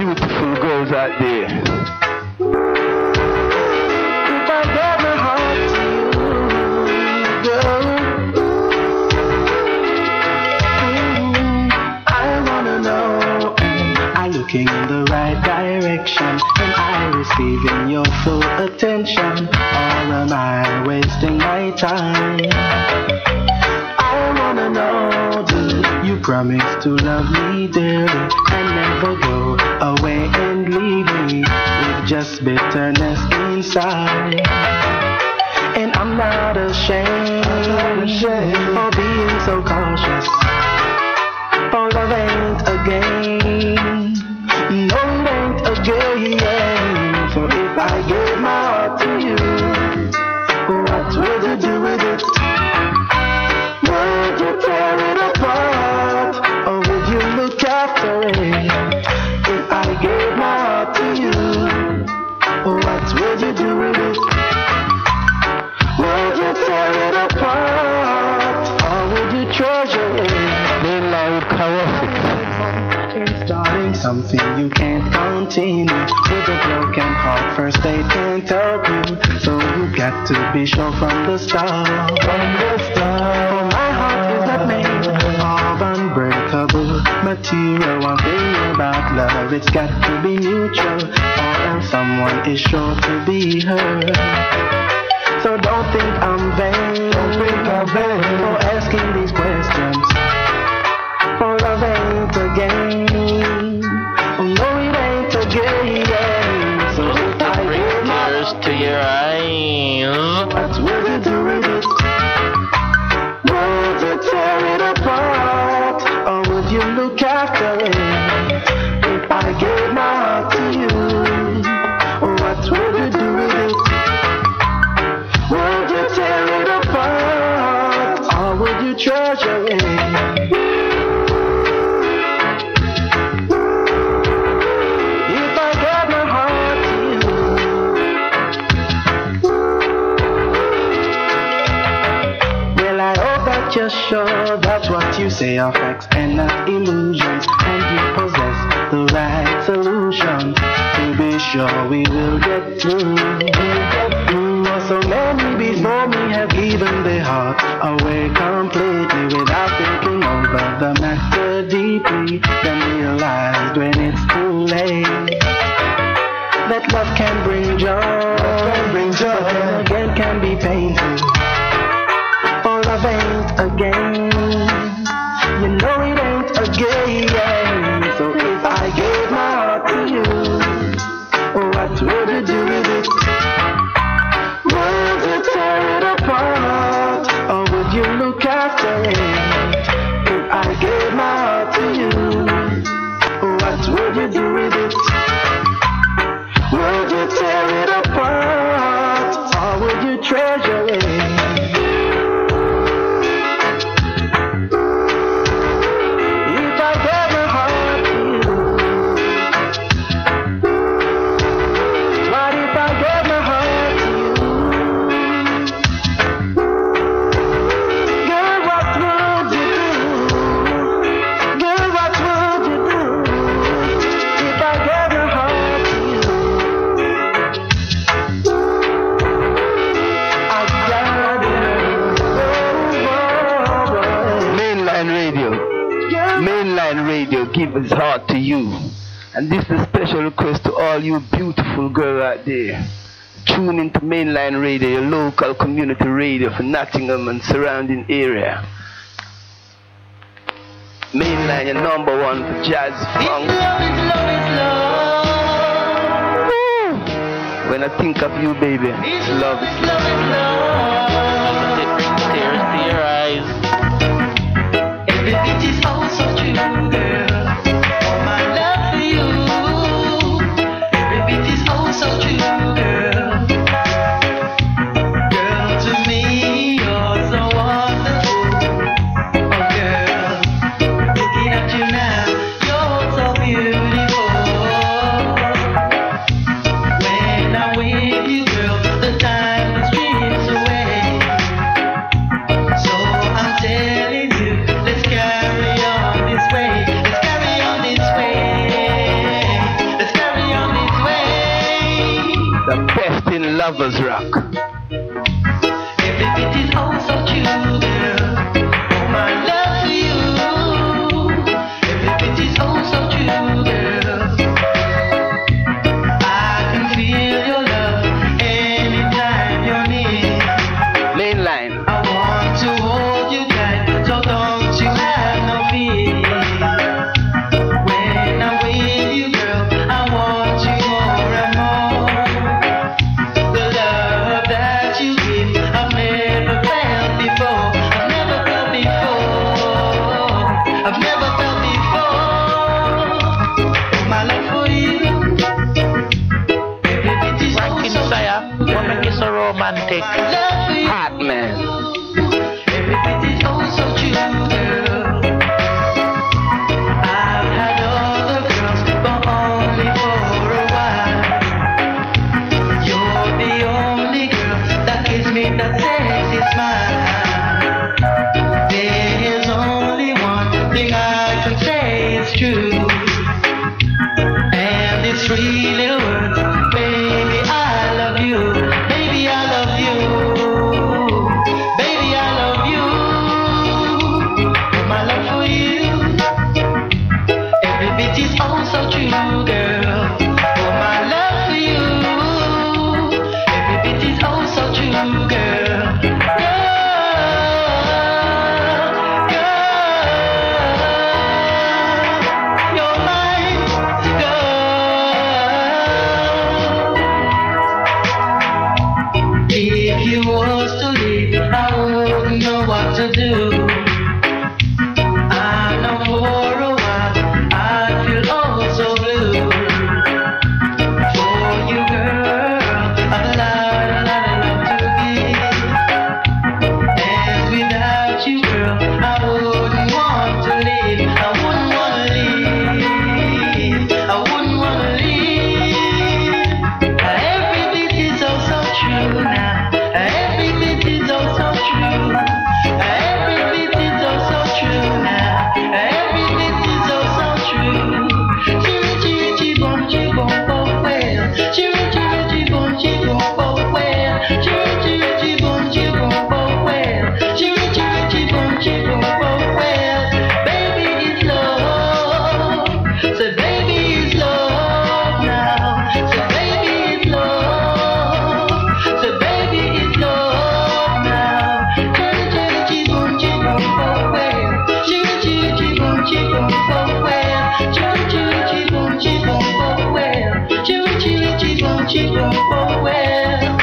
direction? Am I receiving your full attention? Or am I wasting my time? I wanna know, do you promise to love me dearly and never go away and leave me with just bitterness inside? And I'm not ashamed, I'm not ashamed for being so cautious. For love ain't a game, no it ain't a game. So if I gave my heart to you, what would you do with it? Would you tear it apart, or would you look after it? If I gave my heart to you, what would you do with it? Would you tear it apart, or would you treasure it? Then I would caress it. Installing something you can't continue. With a broken heart, first they can't help you. So you got to be sure from the start. From the start. For my heart is not made of unbreakable material. One thing about love, it's got to be mutual, or else someone is sure to be hurt. So don't think I'm vain, don't think I'm vain for asking these questions. For love ain't a game, oh no it ain't a game. So if I bring tears to your eyes, what would you do with it? Would you tear it apart, or would you look after it? If I gave my heart to you, what would you do with it? Would you tear it apart, or would you treasure it? If I gave my heart to you, well I hope that you're sure that what you say are facts and not illusions, and you possess the right solution. To be sure we will get through, we'll get through. So many before me have given their heart away completely without thinking over the matter deeply, then realized when it's too late that love can bring joy, can bring joy, but then again can be painful. For love ain't a game, you know it ain't a game. So if I gave my heart to you, what would you do with it? Would you tear it apart, or would you look after it? If I gave my heart to you, what would you do with it? Would you tear it apart, or would you treasure it? If I gave my heart to you, what if I gave my heart to you? Girl, what would you do? Girl, what would you do if I gave my heart to you? I got it. Oh, oh, oh. Mainline Radio. Mainline Radio give his heart to you. And this is a special request to all you beautiful girls out there. Tune into Mainline Radio, your local community radio for Nottingham and surrounding area. Mainline, your number one for jazz funk. Woo! When I think of you, baby, it's love, it's love, it's love. it brings tears to your eyes. Every bit is oh so true, girl. Oh, my love for you. Every bit is oh so true, girl. Girl, to me, you're so wonderful. Oh, girl, looking at you now, you're so beautiful. When I'm with you, girl, the time streams away. So I'm telling you, let's carry on this way. Let's carry on this way. Let's carry on this way. The best in lovers rock. Every bit is oh so true, girl. Oh, my love for you. Every bit is oh so true, girl. romantic. Hot man. Everything is oh so true, girl. I've had other girls, but only for a while. You're the only girl that gives me that sexy smile. There's only one thing I can say is true, and it's three little words. Baby, I love you. Baby, I love you. Baby, I love you. My love for you, every bit is oh so true, girl. Oh, my love for you, every bit is oh so true, girl. Girl, girl, you're mine, girl. If you was to leave, I wouldn't know what to do. I know for a while I feel oh so blue. For you, girl, I've a lot, a lot of love to give. And without you, girl, I wouldn't want to live. I wouldn't wanna leave. I wouldn't wanna leave. Every bit is oh so true now. Every bit is oh so true. Every bit is oh so true now. Every bit is oh so true. Chiri chiri chibom chibom bo well. Chiri chiri chibom chibom bo well. Chiri chiri chibom chibom bo well. Chiri chiri chibom chibom bo well. Baby is love. Say baby is love now. Say baby is love. Say baby is love now. Chiri chiri chibom chibom bo well. Chiri chiri chibom chibom bo well. Chiri chiri chibom chibom bo well. Chiri chiri chibom chibom bo well.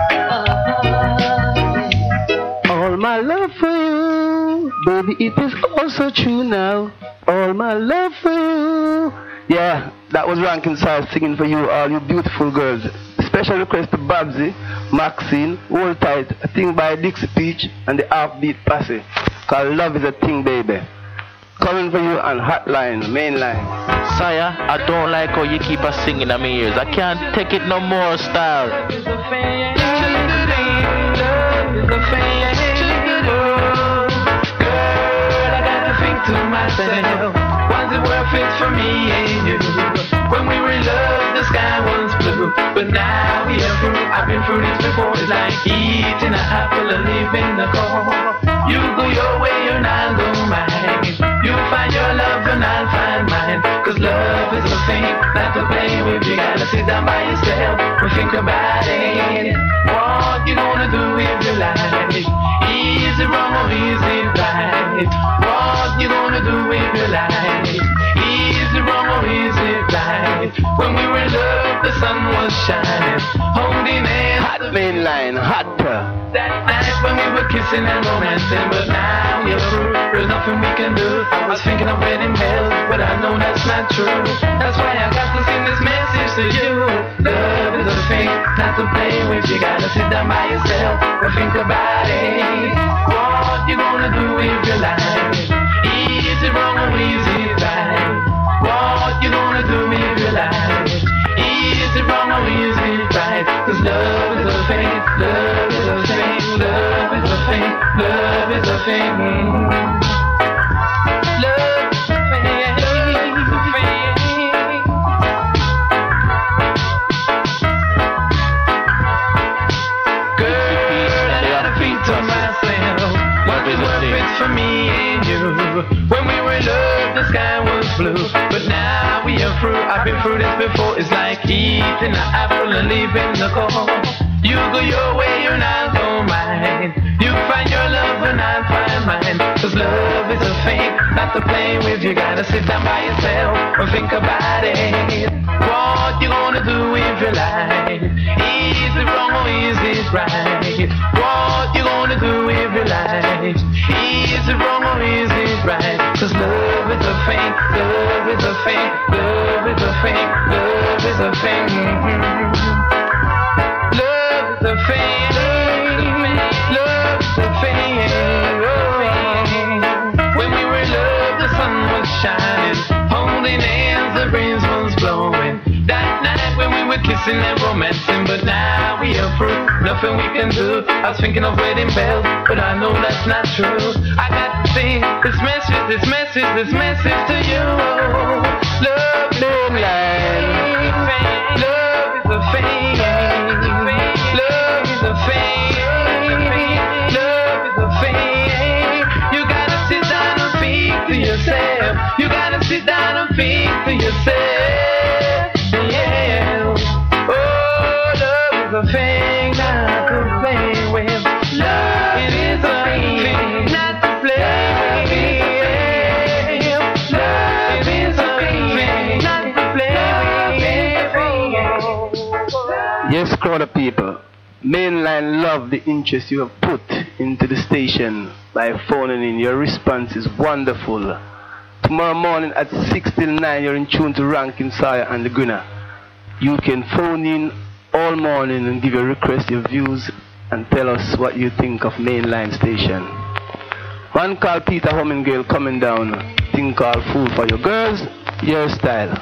All my love for you, baby, it is also true now. All my love for you. Yeah, that was Rankin Size singing for you, all you beautiful girls. Special request to Babsy, Maxine, Hold Tight, a thing by Dixie Peach and the Offbeat Posse. Cause love is a thing, baby. Coming for you on Hotline, Mainline. Sire, I don't like how you keep us singing in my ears. I can't take it no more, style. Love is a fan. Love is a fan. Girl, I got to think to myself, was it worth it for me and you? When we were in love, the sky was blue, but now we are through. I've been through this before. It's like eating an apple and leaving the core. You go your way and I'll go mine. You find your love and I'll find mine. Cause love is a thing not to play with. You gotta sit down by yourself and think about it. What you gonna do with your life? Is it wrong or is it right? What you gonna do with your life? Is it wrong or is it right? When we were in love, the sun was shining, holding hands. Hot Mainline, hotter. That night when we were kissing and romancing, but now we're through. There's nothing we can do. I was thinking of wedding bells, but I know that's not true. That's why I got to sing this message to you. Love is a thing not to play with. You gotta sit down by yourself and think about it. What you gonna do with your life? Is it wrong or is it right? What you gonna do with your life? Is it wrong or is it right? Cause love is a thing, love is a thing, love is a thing, love is a thing. Love is a thing, thing. Girl, I gotta think to myself, what is worth it for me and you? When we were in love, the sky was blue, but now we are through. I've been through this before. It's like eating an apple and leaving the core. You go your way and I'll go mine. You find your love and I'll find mine. Cause love is a thing not to play with. You gotta sit down by yourself and think about it. What you gonna do with your life? Is it wrong or is it right? What you gonna do with your life? Is it wrong or is it right? Cause love is a thing, love is a thing, love is a thing, love is a thing. Love is a thing. sun was shining, holding hands, the breeze was blowing. That night when we were kissing and romancing, but now we are through, nothing we can do. I was thinking of wedding bells, but I know that's not true. I got to sing this message, this message, this message to you. Love is a fame, love is a fame, love is a fame, love is a fame. You gotta sit down and think to yourself. You gotta sit down and think to yourself. Yeah. Oh, love is a thing not to play with. Love it is a thing not to play with. Love is a thing not to play with. Yes, crowd of people. Mainline love the interest you have put into the station by phoning in. Your response is wonderful. Tomorrow morning at six till nine, you're in tune to Rankin Sawyer and the Gunner. You can phone in all morning and give your request, your views, and tell us what you think of Mainline station. One called Peter Homingale coming down. Thing called Food for Your Girls, Your Style.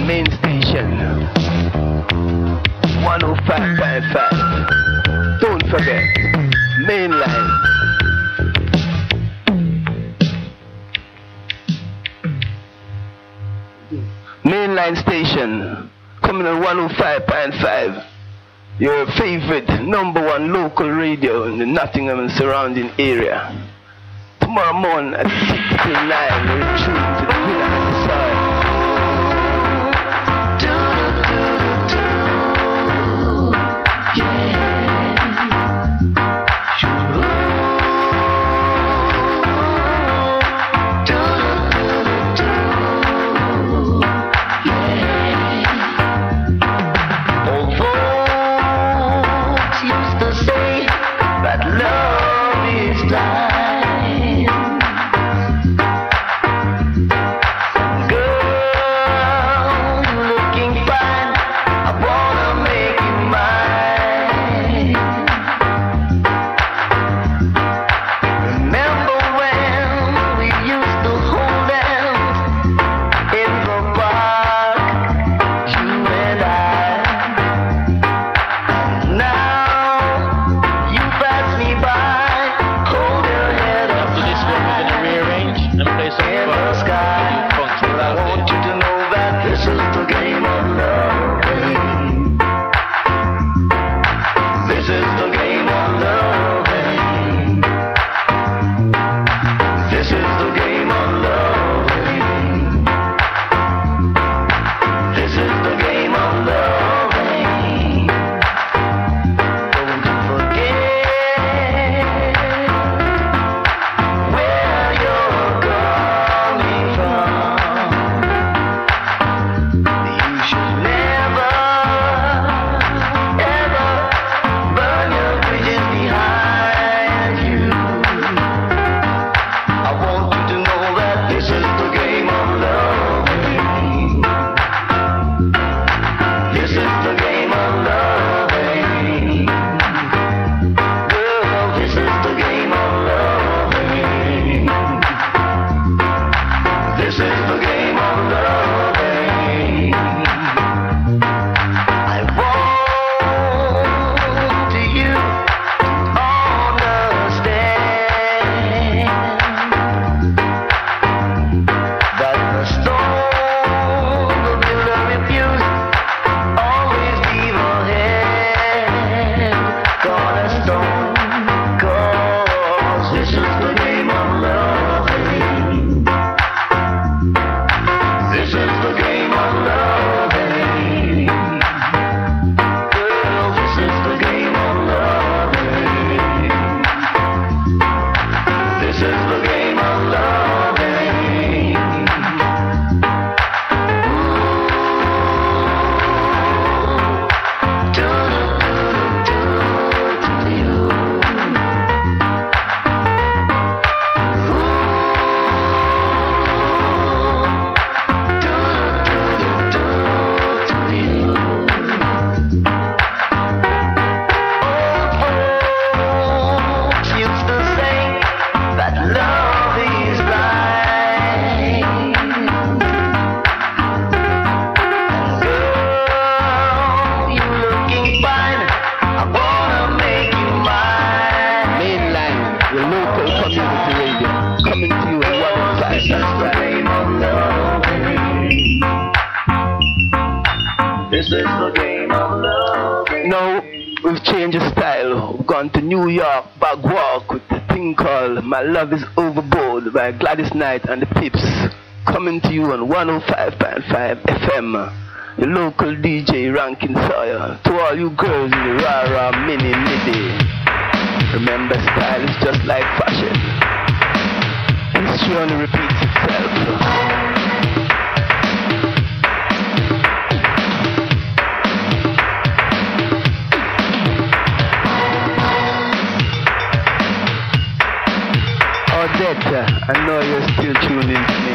main station, one oh five point five. Don't forget, main line. Mainline station, coming on one oh five point five. Your favorite number one local radio in the Nottingham and surrounding area. Tomorrow morning at six till nine, we're tuned to the Queen of the Soil. My Love is Overboard by Gladys Knight and the Pips, coming to you on one oh five point five F M. Your local D J Rankin Sawyer. To all you girls in the rah-rah mini midi, remember, style is just like fashion. History only repeats itself. I know you're still tuning in to me.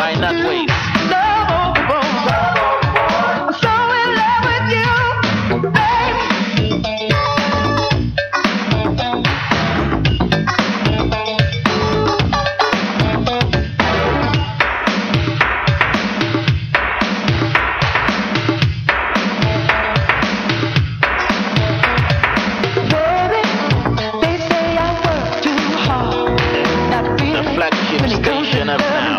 Why not wait? I'm so in love with you, baby. Station of now.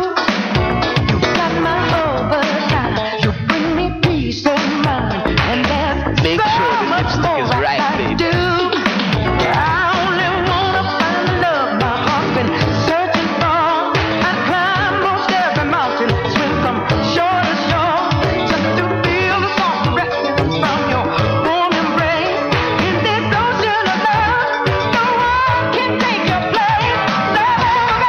Make sure the lipstick is right, baby. I only wanna find love. My heart's been searching for. I climb most every mountain, swim from shore to shore, just to feel the soft caresses from your warm embrace. In this ocean of love, no one can take your place. Love,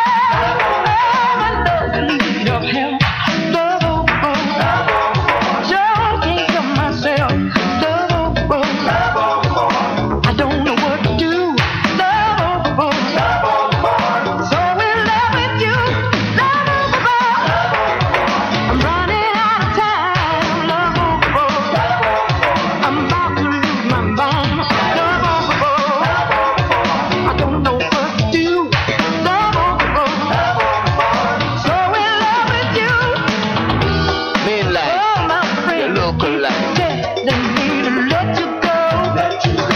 love, the need of him. Love, oh, oh, sure can't help myself. Love, oh, oh, I don't know what to do. Love, oh, oh, so in love with you. Love, oh, I'm running out of time. Love, oh, I'm about to lose my mind. Love, oh, I don't know what to do. Love, oh, so in love with you. Main Oh, line, my your friend, local line. telling me to let you go. Let you go.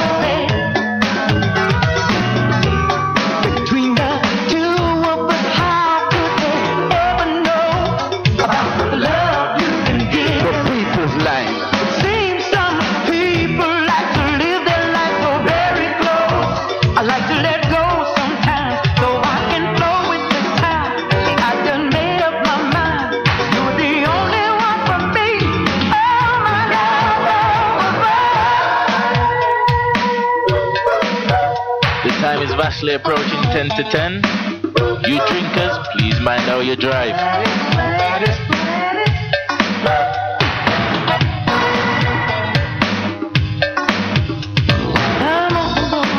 Between the two of us, how could they ever know about the love you can give? The people's line. Seems some people like to live their life so very close. I like to let go sometimes so I can flow with the tide. I just made up my mind. You're the only one for me. Oh my God, The time is vastly approaching ten to ten. You drinkers, please mind how you drive. I'm on.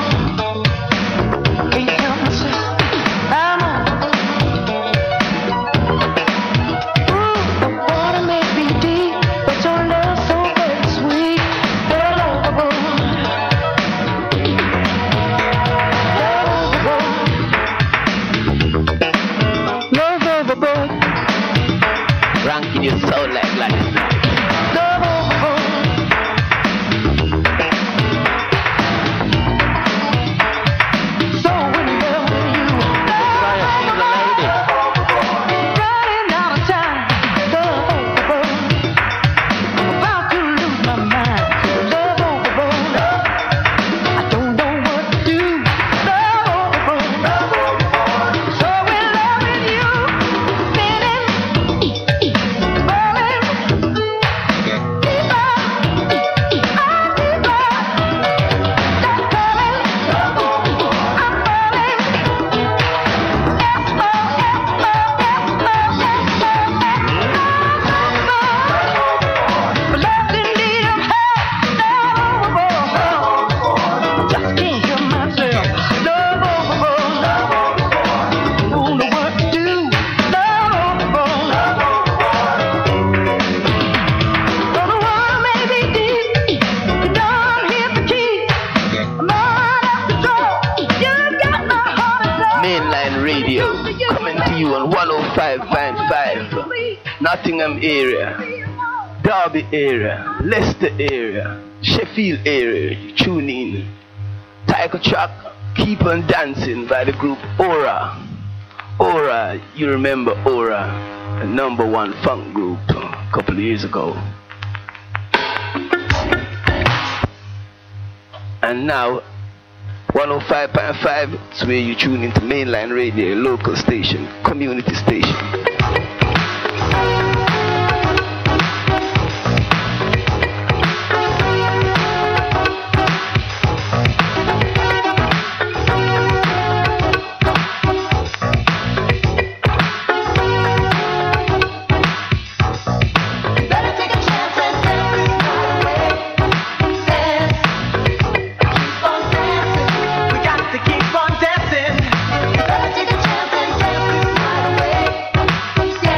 Can't help myself. I'm on. Ooh, the water may be deep, but your love so very sweet. Love, love, love, love, Ranking your soul like lights. so in love with you. Fire, she's a lady. Running out of time. Love, I'm about to lose my mind. Love, I don't know what to do. Love, so in love with you. Spinning, falling, deeper, ah, deeper. That's falling, I'm falling. Mainline Radio, coming to you on one oh five point five. Nottingham area, Derby area, Leicester area, Sheffield area. You tune in. Tiger Track, Keep on Dancing by the group Aura. Aura, you remember Aura, the number one funk group a couple of years ago. And now, one oh five point five is where you tune into Mainline Radio, local station, community station. Keep on dancing. Better take a chance and dance right away.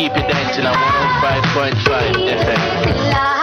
keep it dancing on one oh five point five F M.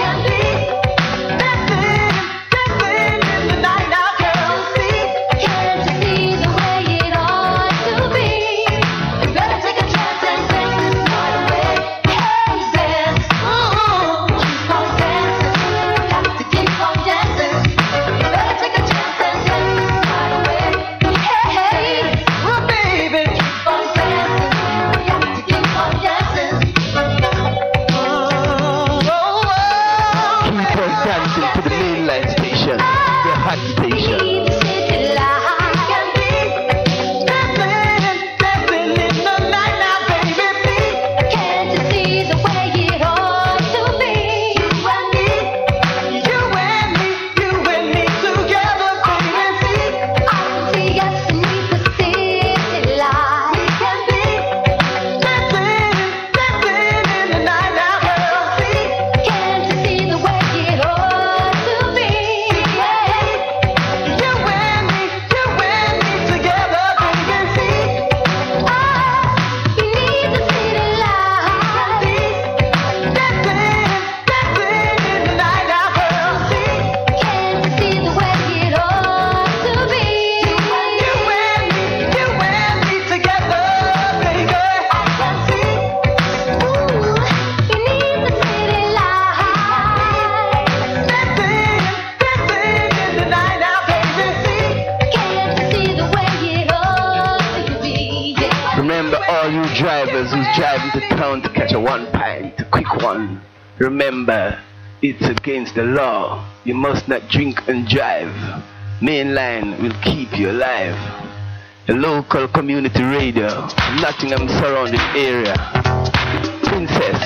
Remember, it's against the law. You must not drink and drive. Mainline will keep you alive. The local community radio, Nottingham surrounding area. Princess.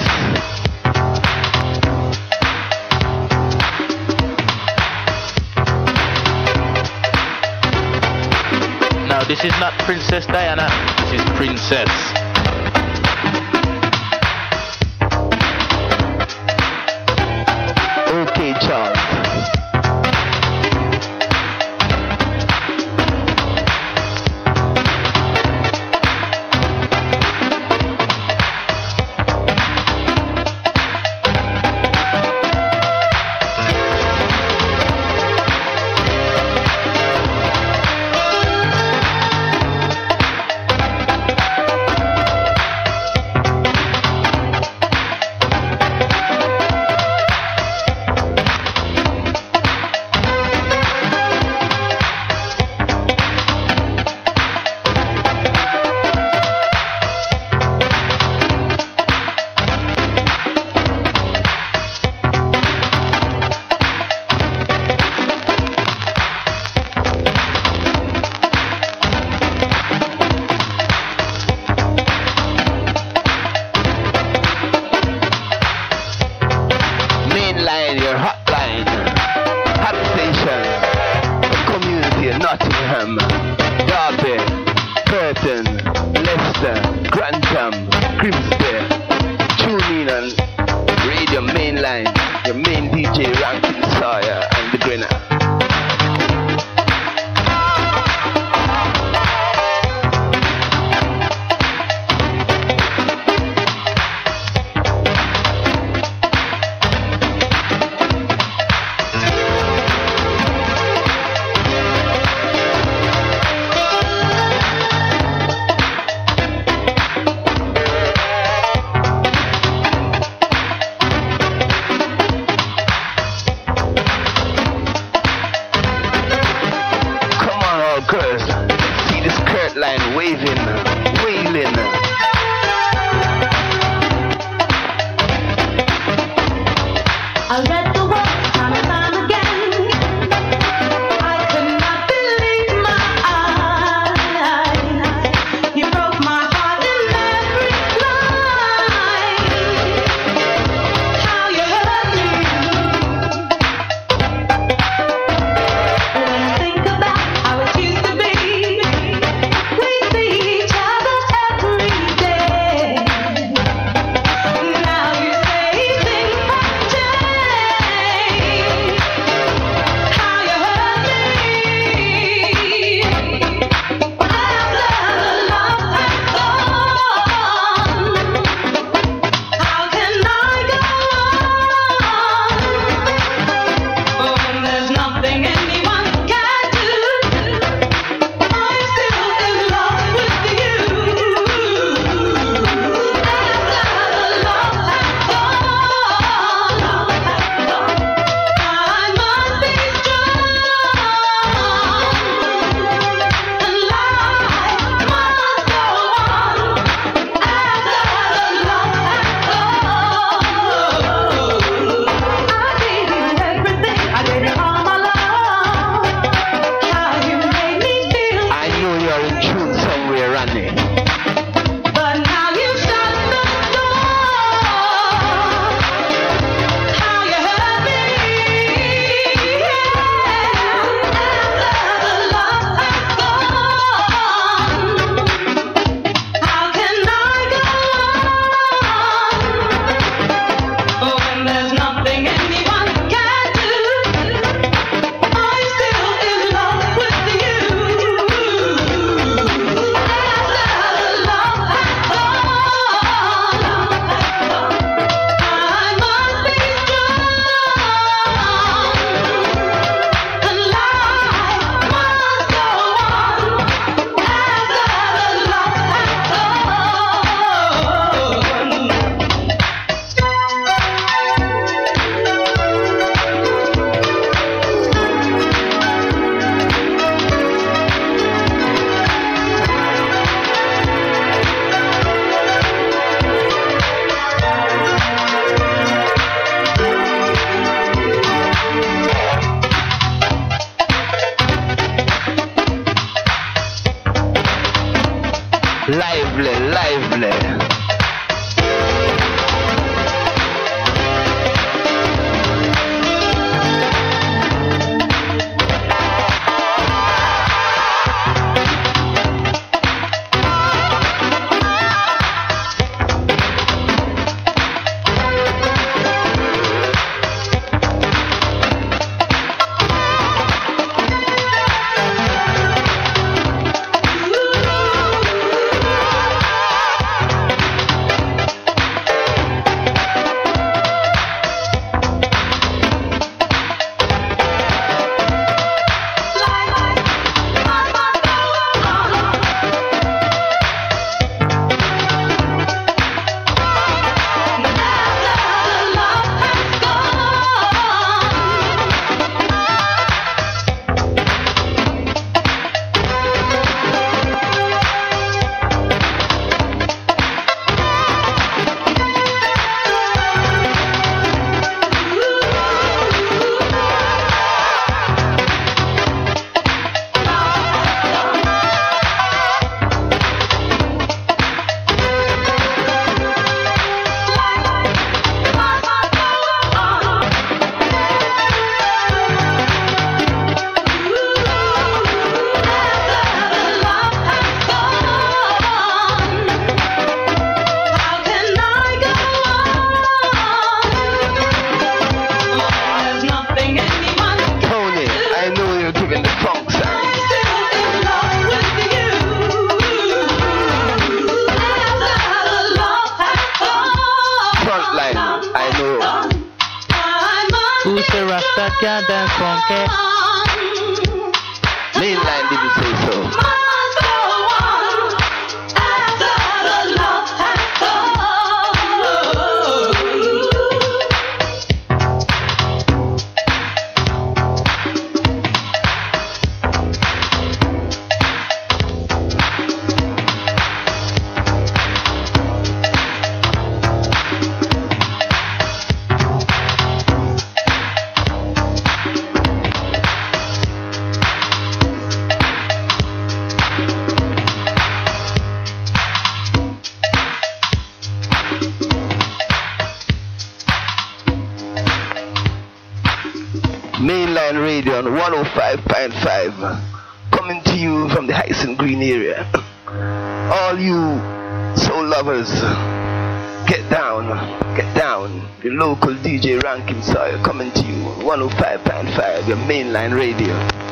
Now this is not Princess Diana, this is Princess. Okay, Charles. lively, lively. Mainline didn't say so. Mainline Radio on one oh five point five, coming to you from the Hyson Green area. All you soul lovers, get down, get down. Your local D J Rankin Sawyer coming to you on one oh five point five, your Mainline Radio.